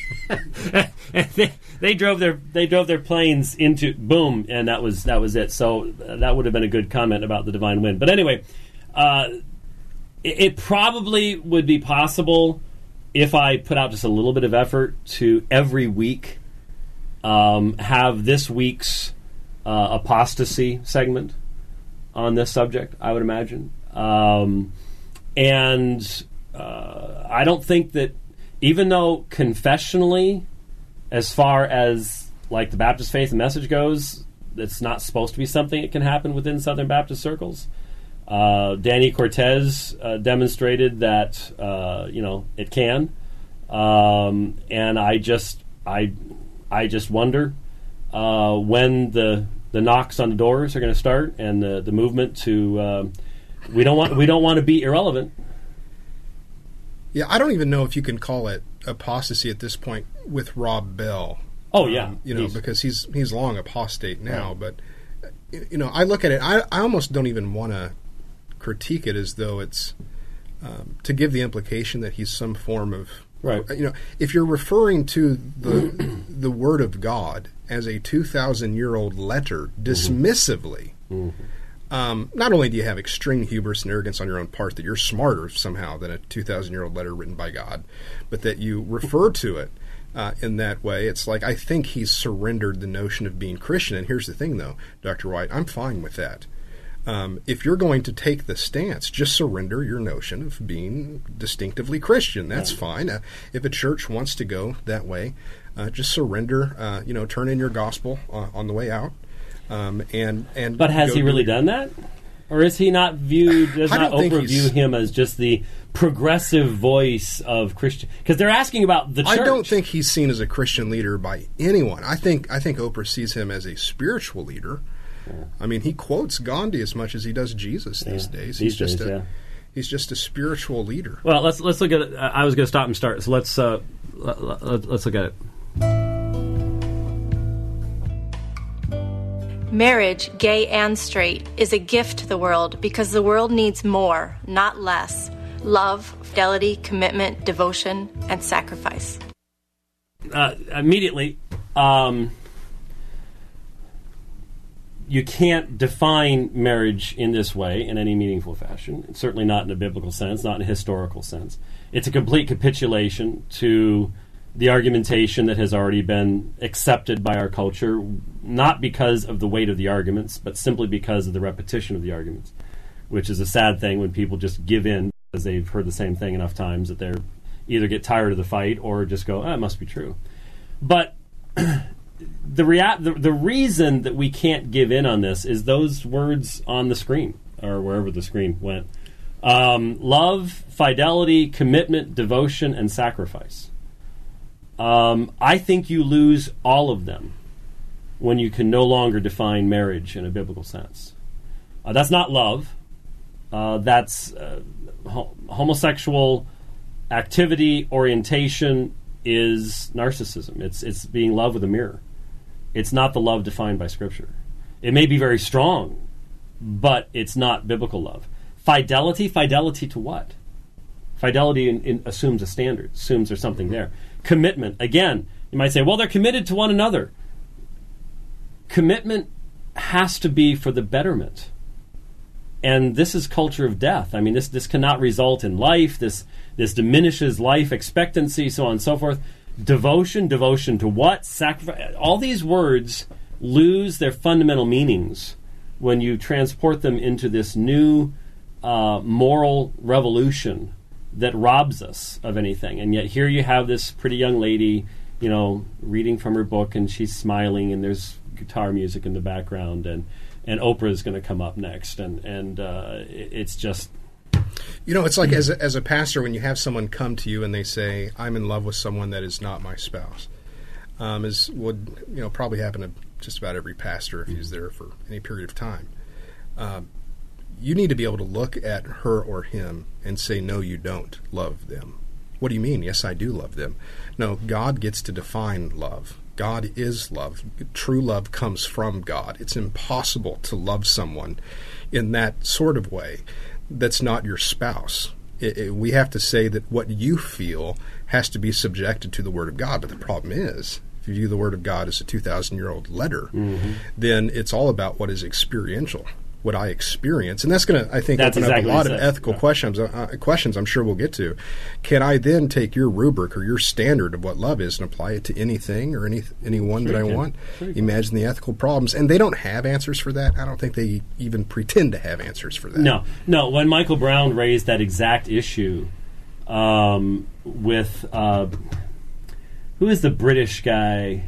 they, they drove their they drove their planes into boom, and that was that was it. So uh, that would have been a good comment about the divine wind. But anyway, uh, it, it probably would be possible if I put out just a little bit of effort to every week um, have this week's uh, apostasy segment on this subject. I would imagine, um, and. Uh, I don't think that, even though confessionally, as far as like the Baptist faith and message goes, it's not supposed to be something that can happen within Southern Baptist circles. Uh, Danny Cortez uh, demonstrated that uh, you know it can, um, and I just I I just wonder uh, when the the knocks on the doors are going to start, and the the movement to uh, we don't want we don't want to be irrelevant. Yeah, I don't even know if you can call it apostasy at this point with Rob Bell. Oh yeah, um, you know, he's, because he's he's long apostate now. Right. But you know, I look at it. I, I almost don't even want to critique it as though it's um, to give the implication that he's some form of right. You know, if you're referring to the the Word of God as a two thousand year old letter dismissively, mm-hmm. um, not only do you have extreme hubris and arrogance on your own part that you're smarter somehow than a two thousand year old letter written by God, but that you refer to it uh, in that way. It's like, I think he's surrendered the notion of being Christian. And here's the thing, though, Doctor White, I'm fine with that. Um, if you're going to take the stance, just surrender your notion of being distinctively Christian. That's yeah. fine. Uh, if a church wants to go that way, uh, just surrender. Uh, you know, turn in your gospel uh, on the way out. Um, and and. But has he really done that, or is he not viewed? Does not Oprah view him as just the progressive voice of Christian? Because they're asking about the church. I don't think he's seen as a Christian leader by anyone. I think I think Oprah sees him as a spiritual leader. Yeah. I mean, he quotes Gandhi as much as he does Jesus these yeah. days. He's these just days, a yeah. he's just a spiritual leader. Well, let's let's look at it. I was going to stop and start, so let's uh, let, let's look at it. Marriage, gay and straight, is a gift to the world because the world needs more, not less. Love, fidelity, commitment, devotion, and sacrifice. Uh, immediately. Um, You can't define marriage in this way in any meaningful fashion. Certainly not in a biblical sense, not in a historical sense. It's a complete capitulation to the argumentation that has already been accepted by our culture, not because of the weight of the arguments, but simply because of the repetition of the arguments, which is a sad thing when people just give in because they've heard the same thing enough times that they're either get tired of the fight or just go, oh, it must be true. But The, rea- the the reason that we can't give in on this is those words on the screen, or wherever the screen went. Um, love, fidelity, commitment, devotion, and sacrifice. Um, I think you lose all of them when you can no longer define marriage in a biblical sense. Uh, that's not love. Uh, that's uh, ho- homosexual activity, orientation is narcissism. It's it's being love with a mirror. It's not the love defined by Scripture. It may be very strong, but it's not biblical love. Fidelity, fidelity to what? Fidelity in, in, assumes a standard, assumes there's something there. Commitment, again, you might say, well, they're committed to one another. Commitment has to be for the betterment. And this is culture of death. I mean, this this cannot result in life. This this diminishes life expectancy, so on and so forth. Devotion, devotion to what? Sacrifice. All these words lose their fundamental meanings when you transport them into this new uh, moral revolution that robs us of anything. And yet here you have this pretty young lady, you know, reading from her book, and she's smiling, and there's guitar music in the background, and and Oprah is going to come up next, and and uh, it's just. You know, it's like as a, as a pastor, when you have someone come to you and they say, "I'm in love with someone that is not my spouse," um, is would you know probably happen to just about every pastor if he's there for any period of time. Um, you need to be able to look at her or him and say, "No, you don't love them." What do you mean? Yes, I do love them. No, God gets to define love. God is love. True love comes from God. It's impossible to love someone in that sort of way that's not your spouse. It, it, we have to say that what you feel has to be subjected to the Word of God. But the problem is, if you view the Word of God as a two thousand year old letter, mm-hmm. then it's all about what is experiential, what I experience. And that's going to, I think, that's open exactly up a lot of said. ethical yeah. questions, uh, questions I'm sure we'll get to. Can I then take your rubric or your standard of what love is and apply it to anything or any anyone sure that I can. want? Sure Imagine the ethical problems. And they don't have answers for that. I don't think they even pretend to have answers for that. No. No. When Michael Brown raised that exact issue um, with, uh, who is the British guy?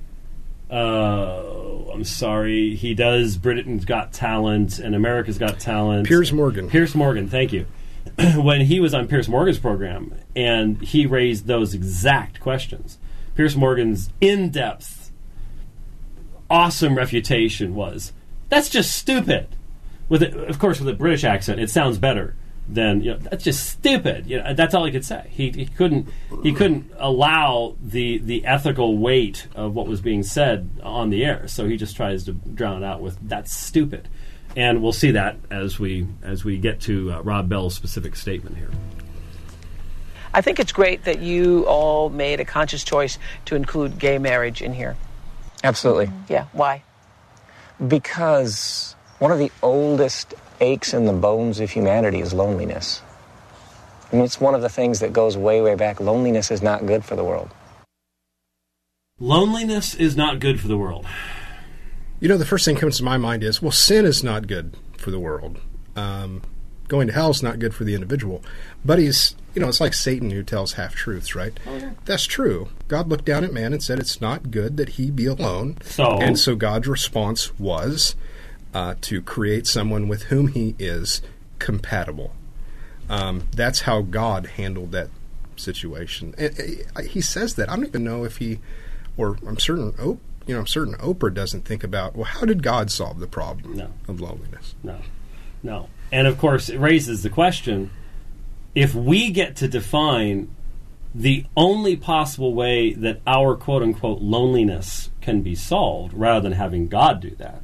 Uh, I'm sorry. He does Britain's Got Talent and America's Got Talent. Piers Morgan. Piers Morgan, thank you. When he was on Piers Morgan's program, and he raised those exact questions. Piers Morgan's in-depth, awesome refutation was, that's just stupid. With it, of course, with a British accent, it sounds better than, you know, that's just stupid. You know, that's all he could say. He, he couldn't he couldn't allow the the ethical weight of what was being said on the air. So he just tries to drown it out with that's stupid. And we'll see that as we as we get to uh, Rob Bell's specific statement here. I think it's great that you all made a conscious choice to include gay marriage in here. Absolutely. Yeah. Why? Because one of the oldest aches in the bones of humanity is loneliness. I mean, it's one of the things that goes way, way back. Loneliness is not good for the world. Loneliness is not good for the world. You know, the first thing that comes to my mind is, well, sin is not good for the world. Um, going to hell is not good for the individual. But he's, you know, it's like Satan who tells half-truths, right? Oh, yeah. That's true. God looked down at man and said it's not good that he be alone. So? And so God's response was uh, to create someone with whom he is compatible. Um, that's how God handled that situation. And, uh, he says that. I don't even know if he, or I'm certain, oh, you know, I'm certain Oprah doesn't think about, well, how did God solve the problem No. of loneliness? No, no. And of course, it raises the question, if we get to define the only possible way that our quote-unquote loneliness can be solved, rather than having God do that,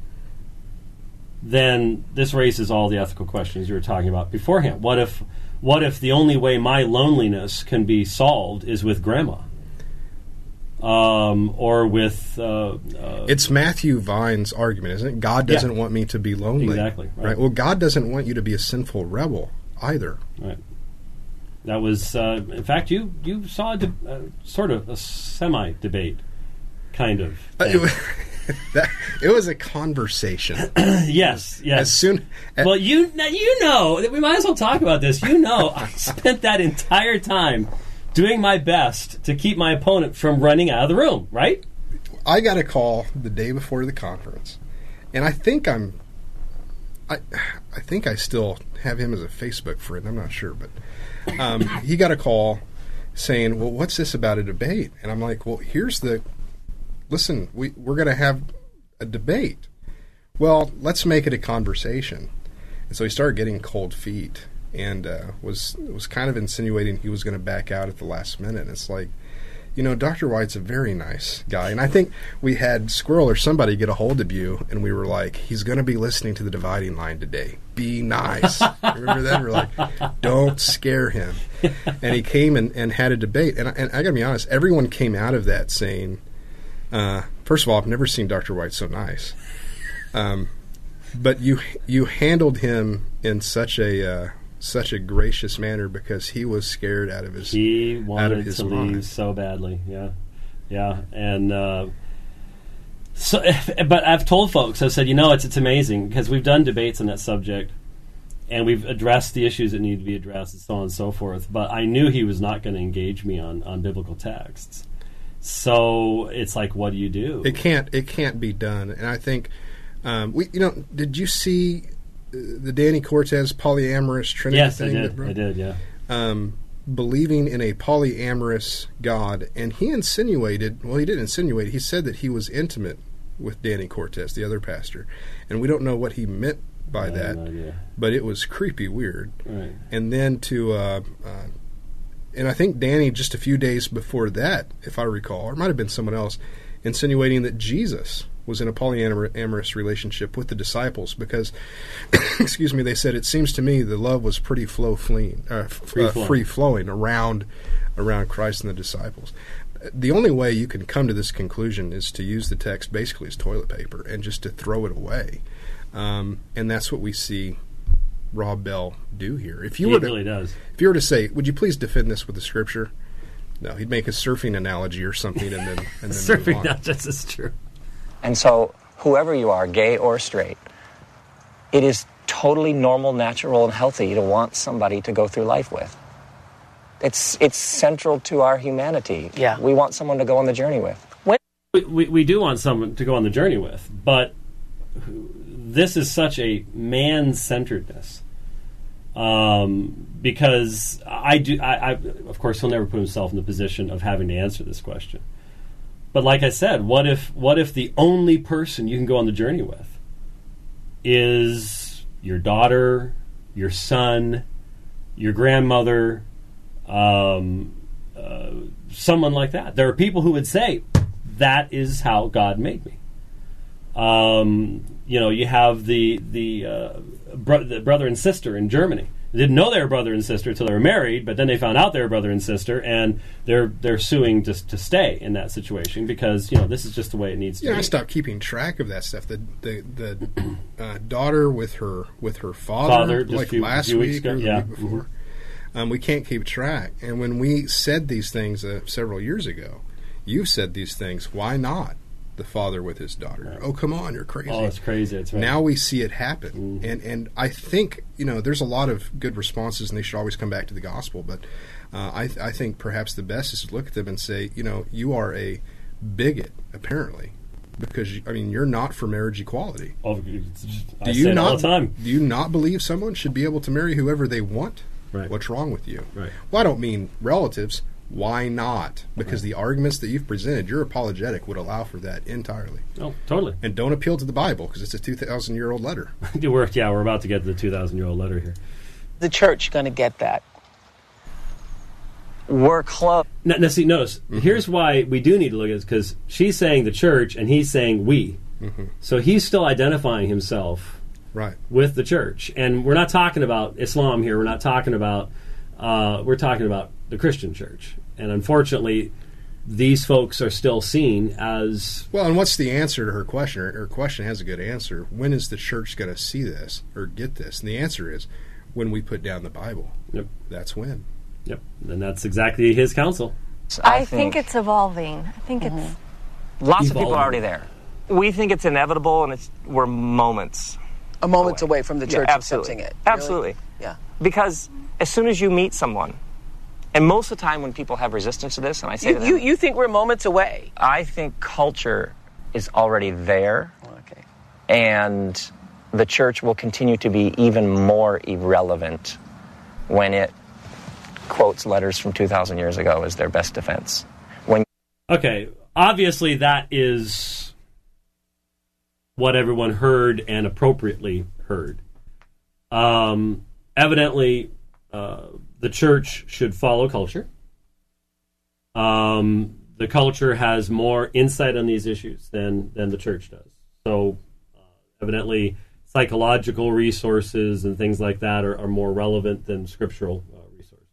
then this raises all the ethical questions you were talking about beforehand. What if, what if the only way my loneliness can be solved is with grandma? Um, or with... Uh, uh, it's Matthew Vine's argument, isn't it? God doesn't Yeah. want me to be lonely. Exactly, right. Well, God doesn't want you to be a sinful rebel either. Right. That was, uh, in fact, you you saw a de- uh, sort of a semi-debate, kind of. Uh, thing. it, was, that, it was a conversation. yes, yes. As soon as, well, you now you know we might as well talk about this. You know, I spent that entire time doing my best to keep my opponent from running out of the room. Right? I got a call the day before the conference, and I think I'm, I, I think I still have him as a Facebook friend. I'm not sure, but um, he got a call saying, "Well, what's this about a debate?" And I'm like, "Well, here's the, listen, we we're going to have a debate. Well, let's make it a conversation." And so he started getting cold feet, and uh, was was kind of insinuating he was going to back out at the last minute. And it's like, you know, Doctor White's a very nice guy. And I think we had Squirrel or somebody get a hold of you, and we were like, he's going to be listening to the Dividing Line today. Be nice. Remember that? We were like, don't scare him. And he came and, and had a debate. And, I- and I got to be honest, everyone came out of that saying, uh, first of all, I've never seen Doctor White so nice. Um, but you you handled him in such a... Uh, such a gracious manner because he was scared out of his He out wanted of his to mind. leave so badly. Yeah, yeah, and uh, so. But I've told folks, I've said, you know, it's it's amazing because we've done debates on that subject, and we've addressed the issues that need to be addressed, and so on and so forth. But I knew he was not going to engage me on on biblical texts. So it's like, what do you do? It can't it can't be done. And I think um, we you know did you see the Danny Cortez polyamorous Trinity yes, I thing? did. that broke? I did. Yeah. Um, believing in a polyamorous God, and he insinuated, well, he didn't insinuate, he said that he was intimate with Danny Cortez, the other pastor, and we don't know what he meant by I have that, no idea. but it was creepy weird. Right. And then to, uh, uh, and I think Danny, just a few days before that, if I recall, or it might have been someone else, insinuating that Jesus was in a polyamorous relationship with the disciples because, excuse me, they said, it seems to me the love was pretty flow fleeing, uh, Free uh, flowing. free flowing around around Christ and the disciples. The only way you can come to this conclusion is to use the text basically as toilet paper and just to throw it away. Um, and that's what we see Rob Bell do here. If you He were to, really does. If you were to say, would you please defend this with the scripture? No, he'd make a surfing analogy or something and then, and then Surfing move on. not just as true. And so, whoever you are, gay or straight, it is totally normal, natural, and healthy to want somebody to go through life with. It's it's central to our humanity. Yeah. We want someone to go on the journey with. We, we, we do want someone to go on the journey with, but this is such a man-centeredness. Um, because I do, I, I, of course, he'll never put himself in the position of having to answer this question. But like I said, what if what if the only person you can go on the journey with is your daughter, your son, your grandmother, um, uh, someone like that? There are people who would say, that is how God made me. Um, you know, you have the the, uh, bro- the brother and sister in Germany. didn't know they were brother and sister until they were married, but then they found out they were brother and sister, and they're they're suing to to stay in that situation because you know this is just the way it needs to Yeah, be. I stopped keeping track of that stuff. The the, the uh, daughter with her with her father, Father, just like few- last few weeks week ago, or the yeah. week before. Um, we can't keep track. And when we said these things uh, several years ago, you said these things. Why not the father with his daughter? Right. Oh, come on, you're crazy. Oh, it's crazy. It's right. Now we see it happen. Mm-hmm. And and I think, you know, there's a lot of good responses, and they should always come back to the gospel. But uh, I, I think perhaps the best is to look at them and say, you know, you are a bigot, apparently. Because, you, I mean, you're not for marriage equality. Oh, it's just- I Do say you it not, all the time. Do you not believe someone should be able to marry whoever they want? Right. What's wrong with you? Right. Well, I don't mean relatives. Why not? Because the arguments that you've presented, your apologetic would allow for that entirely. Oh, totally. And don't appeal to the Bible because it's a two thousand year old letter. we're, yeah, we're about to get to the two thousand year old letter here. The church going to get that. We're close. Now, now see, notice, Mm-hmm. here's why we do need to look at this, because she's saying the church and he's saying we. Mm-hmm. So he's still identifying himself Right. with the church. And we're not talking about Islam here. We're not talking about, uh, we're talking about the Christian church. And unfortunately, these folks are still seen as... Well, and what's the answer to her question? Her, her question has a good answer. When is the church going to see this or get this? And the answer is when we put down the Bible. Yep. That's when. Yep. And that's exactly his counsel. I think it's evolving. I think it's... Lots of people Evolving. are already there. We think it's inevitable, and it's we're moments. A moment away from the Yeah, church absolutely. accepting it. Absolutely. Really? Yeah. Because as soon as you meet someone, and most of the time when people have resistance to this, and I say You, to them, you, you think we're moments away? I think culture is already there, Okay. and the church will continue to be even more irrelevant when it quotes letters from two thousand years ago as their best defense. When Okay, obviously that is what everyone heard and appropriately heard. Um, evidently, uh, the church should follow culture. Um, the culture has more insight on these issues than, than the church does. So, uh, evidently, psychological resources and things like that are, are more relevant than scriptural uh, resources.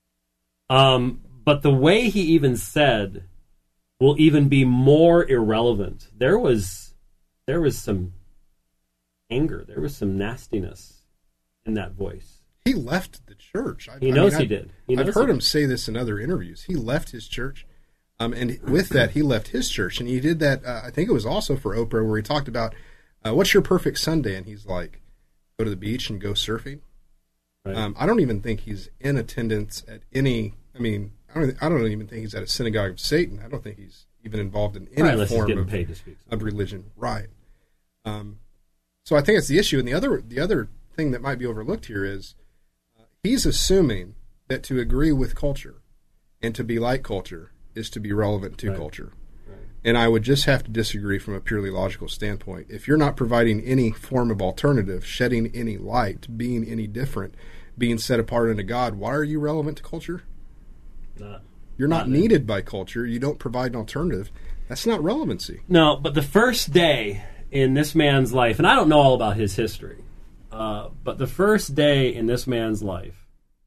Um, but the way he even said will even be more irrelevant. There was there was some anger. There was some nastiness in that voice. He left the church. I, He I knows mean, he I- did. He I've knows heard he him did. say this in other interviews. He left his church, um, and with that, he left his church, and he did that. Uh, I think it was also for Oprah, where he talked about uh, what's your perfect Sunday, and he's like, go to the beach and go surfing. Right. Um, I don't even think he's in attendance at any. I mean, I don't. I don't even think he's at a synagogue of Satan. I don't think he's even involved in any Right, unless he's form getting of, paid to speak. of religion. Right. Um, so I think it's the issue, and the other the other thing that might be overlooked here is uh, he's assuming that to agree with culture and to be like culture is to be relevant to Right. culture. And I would just have to disagree from a purely logical standpoint. If you're not providing any form of alternative, shedding any light, being any different, being set apart unto God, why are you relevant to culture? Not- You're not, Not needed by culture. You don't provide an alternative. That's not relevancy. No, but the first day in this man's life, and I don't know all about his history, uh, but the first day in this man's life,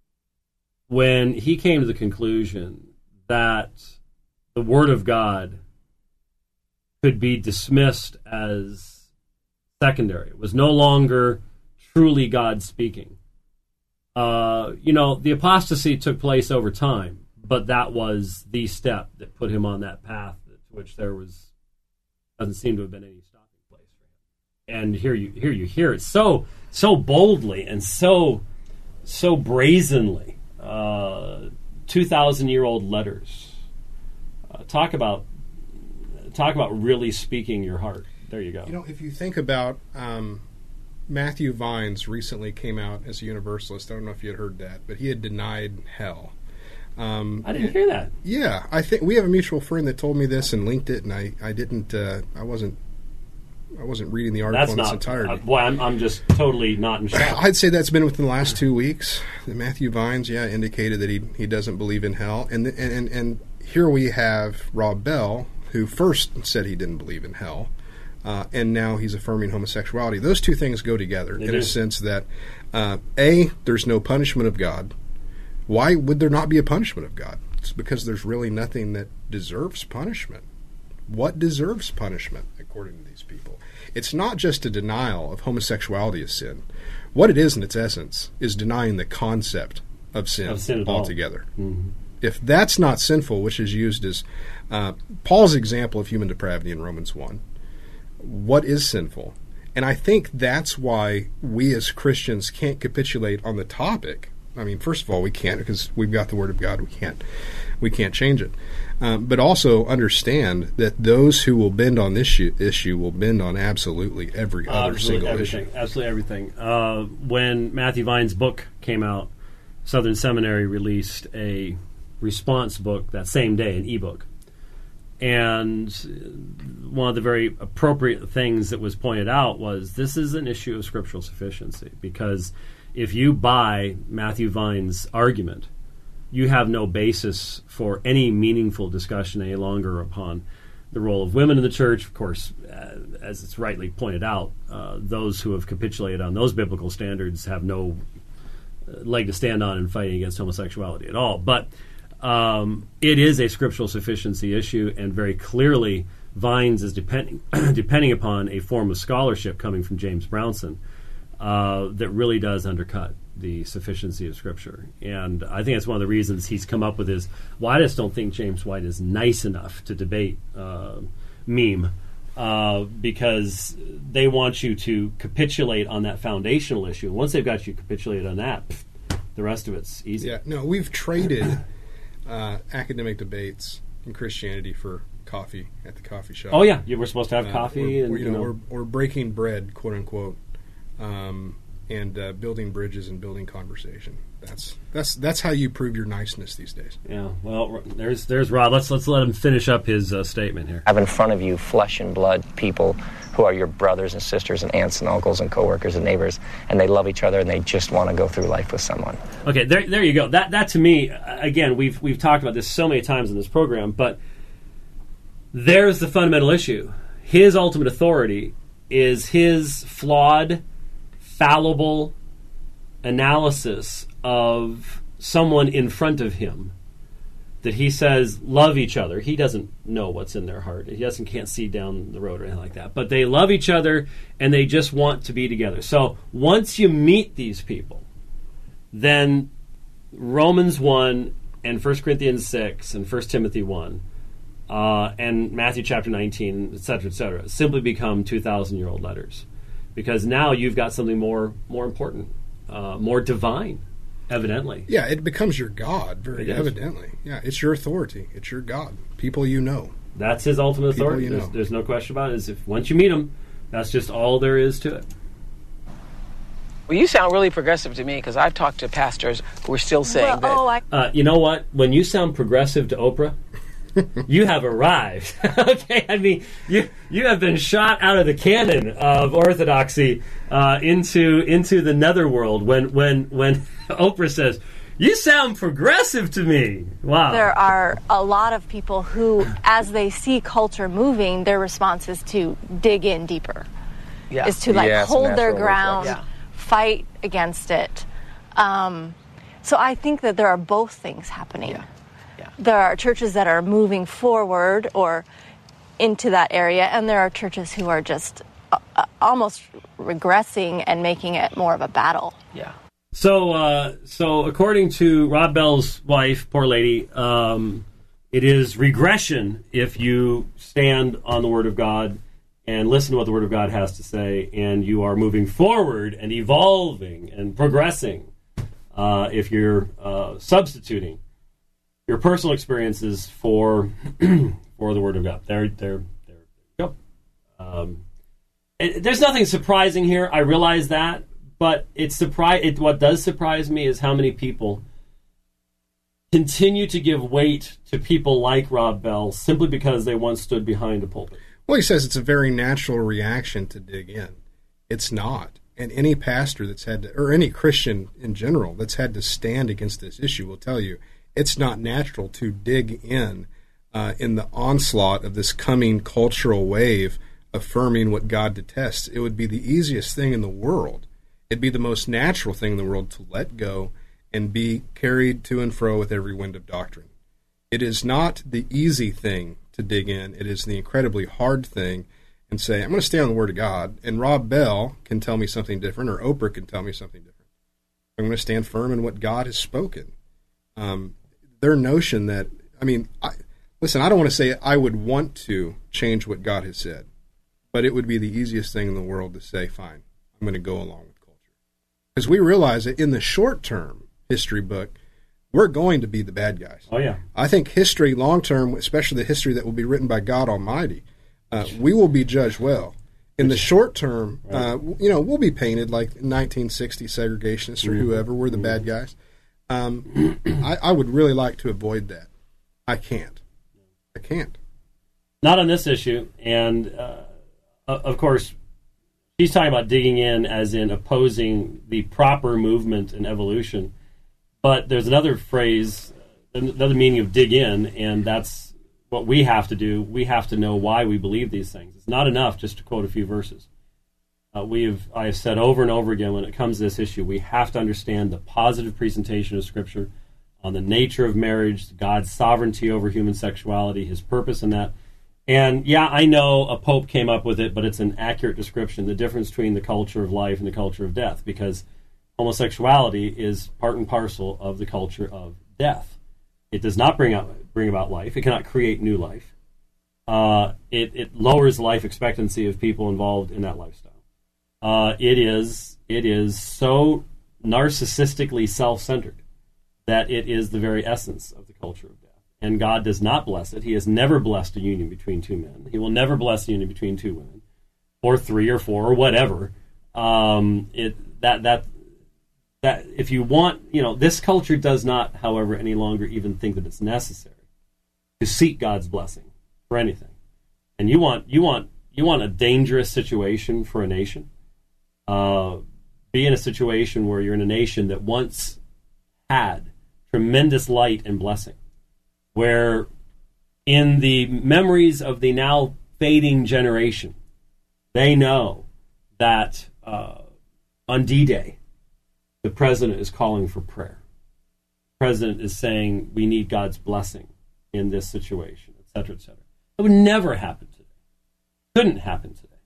when he came to the conclusion that the Word of God could be dismissed as secondary, it was no longer truly God speaking. Uh, you know, the apostasy took place over time, but that was the step that put him on that path to which there was doesn't seem to have been any stopping place for him. And here you here you hear it so so boldly and so so brazenly. Uh, two thousand year old letters. Uh, talk about talk about really speaking your heart. There you go. You know, if you think about um, Matthew Vines recently came out as a Universalist. I don't know if you had heard that, but he had denied hell. Um, I didn't hear that. Yeah, I think we have a mutual friend that told me this and linked it, and I, I didn't, uh, I wasn't, I wasn't reading the article That's in its not. entirety. Uh, boy, I'm, I'm just totally not in shock. I'd say that's been within the last two weeks. That Matthew Vines, yeah, indicated that he he doesn't believe in hell, and and and, and here we have Rob Bell, who first said he didn't believe in hell, uh, and now he's affirming homosexuality. Those two things go together They in do. a sense that, uh, A, there's no punishment of God. Why would there not be a punishment of God? It's because there's really nothing that deserves punishment. What deserves punishment, according to these people? It's not just a denial of homosexuality as sin. What it is in its essence is denying the concept of sin, Of sin at all. altogether. Mhm. If that's not sinful, which is used as uh, Paul's example of human depravity in Romans one, what is sinful? And I think that's why we as Christians can't capitulate on the topic. I mean, first of all, we can't because we've got the Word of God. We can't, we can't change it. Um, but also understand that those who will bend on this issue, issue will bend on absolutely every other Absolutely single everything. issue. Absolutely everything. Uh, when Matthew Vine's book came out, Southern Seminary released a response book that same day, an ebook. And one of the very appropriate things that was pointed out was this is an issue of scriptural sufficiency, because if you buy Matthew Vine's argument, you have no basis for any meaningful discussion any longer upon the role of women in the church. Of course, uh, as it's rightly pointed out, uh, those who have capitulated on those biblical standards have no uh, leg to stand on in fighting against homosexuality at all. But um, it is a scriptural sufficiency issue, and very clearly Vines is depending depending upon a form of scholarship coming from James Brownson uh, that really does undercut the sufficiency of Scripture. And I think that's one of the reasons he's come up with his, well, I just don't think James White is nice enough to debate uh, meme, uh, because they want you to capitulate on that foundational issue. And once they've got you capitulated on that, pff, the rest of it's easy. Yeah, no, we've traded uh, academic debates in Christianity for coffee at the coffee shop. Oh, yeah, you were supposed to have Uh, coffee. or, and or, you know, or, or breaking bread, quote unquote, um, and uh, building bridges and building conversation. That's that's that's how you prove your niceness these days. Yeah, well, there's there's Rod. Let's let's let him finish up his uh, statement here. Have in front of you flesh and blood people who are your brothers and sisters and aunts and uncles and coworkers and neighbors, and they love each other and they just want to go through life with someone. Okay, there there you go. That that to me, again, we've we've talked about this so many times in this program, but there's the fundamental issue. His ultimate authority is his flawed, fallible analysis of someone in front of him, that he says love each other. He doesn't know what's in their heart. He doesn't can't see down the road or anything like that. But they love each other and they just want to be together. So once you meet these people, then Romans one and First Corinthians six and First Timothy one uh, and Matthew chapter nineteen, et cetera, et cetera, simply become two thousand year old letters. Because now you've got something more more important, uh, more divine, evidently. Yeah, it becomes your God, very It is. evidently. Yeah, it's your authority. It's your God. People you know. That's his ultimate People authority. you There's, know. there's no question about it. Is if once you meet him, that's just all there is to it. Well, you sound really progressive to me because I've talked to pastors who are still saying Well, that. oh, I, Uh, you know what? When you sound progressive to Oprah, you have arrived. Okay, I mean, you you have been shot out of the cannon of orthodoxy uh, into into the netherworld. When when when Oprah says, "You sound progressive to me," wow. there are a lot of people who, as they see culture moving, their response is to dig in deeper. Yeah. Is to like Yeah, it's a hold their natural ground, reflex. fight against it. Um, so I think that there are both things happening. Yeah. Yeah. There are churches that are moving forward or into that area, and there are churches who are just uh, uh, almost regressing and making it more of a battle. Yeah. So, uh, so according to Rob Bell's wife, poor lady, um, it is regression if you stand on the Word of God and listen to what the Word of God has to say, and you are moving forward and evolving and progressing. Uh, if you're uh, substituting your personal experiences for for the Word of God, there, there, there you go. Um, it, there's nothing surprising here. I realize that. But it's surpri- it, what does surprise me is how many people continue to give weight to people like Rob Bell simply because they once stood behind a pulpit. Well, he says it's a very natural reaction to dig in. It's not. And any pastor that's had to, or any Christian in general that's had to stand against this issue will tell you it's not natural to dig in uh, in the onslaught of this coming cultural wave affirming what God detests, it would be the easiest thing in the world. It'd be the most natural thing in the world to let go and be carried to and fro with every wind of doctrine. It is not the easy thing to dig in. It is the incredibly hard thing and say, I'm going to stay on the Word of God, and Rob Bell can tell me something different, or Oprah can tell me something different. I'm going to stand firm in what God has spoken. Um, their notion that, I mean, I, listen, I don't want to say I would want to change what God has said, but it would be the easiest thing in the world to say, fine, I'm going to go along with culture. Because we realize that in the short term history book, we're going to be the bad guys. Oh, yeah. I think history long term, especially the history that will be written by God Almighty, uh, we will be judged well. In the short term, uh, you know, we'll be painted like nineteen sixty segregationists or mm-hmm. whoever. We're the bad guys. Um, I, I would really like to avoid that. I can't. I can't. Not on this issue. And, uh, of course, she's talking about digging in as in opposing the proper movement and evolution. But there's another phrase, another meaning of dig in, and that's what we have to do. We have to know why we believe these things. It's not enough just to quote a few verses. Uh, we have, I have said over and over again, when it comes to this issue, we have to understand the positive presentation of Scripture on the nature of marriage, God's sovereignty over human sexuality, his purpose in that. And, yeah, I know a pope came up with it, but it's an accurate description, the difference between the culture of life and the culture of death, because homosexuality is part and parcel of the culture of death. It does not bring out bring about life. It cannot create new life. Uh, it, it lowers the life expectancy of people involved in that lifestyle. Uh, it is it is so narcissistically self-centered that it is the very essence of the culture of death. And God does not bless it. He has never blessed a union between two men. He will never bless a union between two women, or three or four or whatever. Um, it that that. That if you want, you know, this culture does not, however, any longer even think that it's necessary to seek God's blessing for anything. And you want, you want, you want a dangerous situation for a nation. Uh, be in a situation where you're in a nation that once had tremendous light and blessing, where in the memories of the now fading generation, they know that uh, on D-Day, the president is calling for prayer. The president is saying we need God's blessing in this situation, et cetera, et cetera. It would never happen today. Couldn't happen today.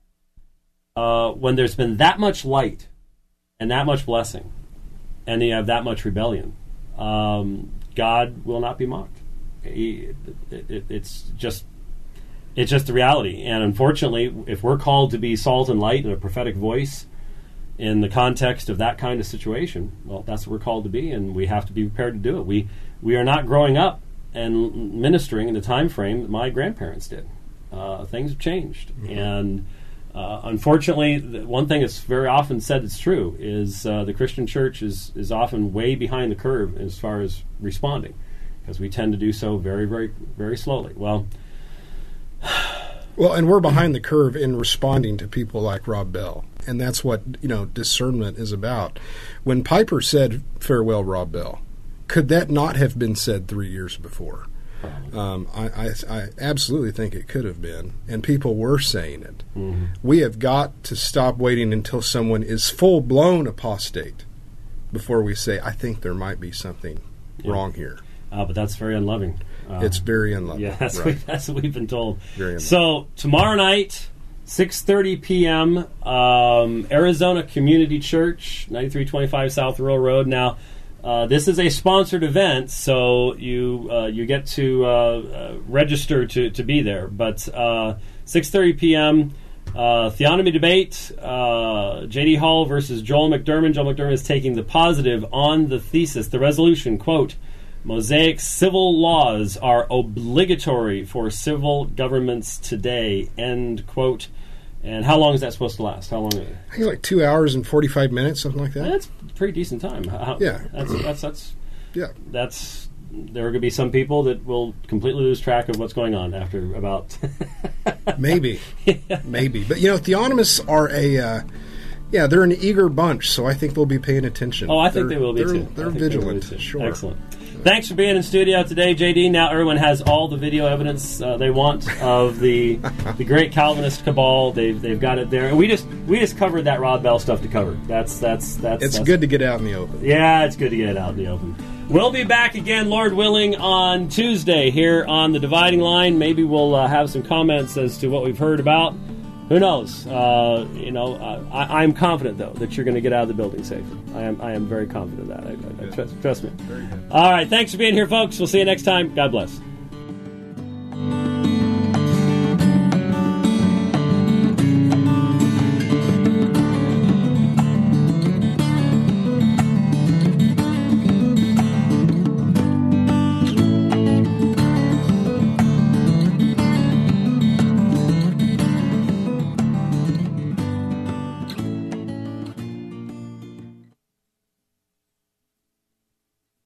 Uh, when there's been that much light and that much blessing, and you have that much rebellion, um, God will not be mocked. He, it, it, it's just it's just the reality. And unfortunately, if we're called to be salt and light and a prophetic voice in the context of that kind of situation, well, that's what we're called to be, and we have to be prepared to do it. We we are not growing up and ministering in the time frame that my grandparents did. Uh, things have changed, mm-hmm. and uh, unfortunately, the one thing that's very often said that's true is uh, the Christian church is is often way behind the curve as far as responding, because we tend to do so very, very, very slowly. Well. Well, and we're behind the curve in responding to people like Rob Bell. And that's what, you know, discernment is about. When Piper said, farewell, Rob Bell, could that not have been said three years before? Um, I, I, I absolutely think it could have been. And people were saying it. Mm-hmm. We have got to stop waiting until someone is full-blown apostate before we say, I think there might be something yeah. wrong here. Uh, but that's very unloving. Uh, it's very unloving. Yeah, that's, right. what, that's what we've been told. Very unloving. So tomorrow night, six thirty p.m., um, Arizona Community Church, ninety-three twenty-five South Rural Road. Now, uh, this is a sponsored event, so you uh, you get to uh, uh, register to, to be there. But uh, six thirty p.m., uh, Theonomy debate, uh, J D. Hall versus Joel McDermott. Joel McDermott is taking the positive on the thesis, the resolution, quote, Mosaic civil laws are obligatory for civil governments today, end quote. And how long is that supposed to last? How long? I think like two hours and forty-five minutes, something like that. That's a pretty decent time. How, yeah. That's, that's, that's, yeah. That's, there are going to be some people that will completely lose track of what's going on after about... Maybe. Yeah. Maybe. But, you know, Theonomists are a... Uh, yeah, they're an eager bunch, so I think they'll be paying attention. Oh, I think they're, they will be, they're, too. They're vigilant, they too. Sure. Excellent. Thanks for being in studio today, J D. Now everyone has all the video evidence uh, they want of the the great Calvinist cabal. They've they've got it there, and we just we just covered that Rod Bell stuff to cover. That's that's that's. It's that's, good to get out in the open. Yeah, it's good to get it out in the open. We'll be back again, Lord willing, on Tuesday here on The Dividing Line. Maybe we'll uh, have some comments as to what we've heard about. Who knows? Uh, you know, uh, I, I'm confident, though, that you're going to get out of the building safe. I am I am very confident of that. I, I, I trust, trust me. Very good. All right, thanks for being here, folks. We'll see you next time. God bless.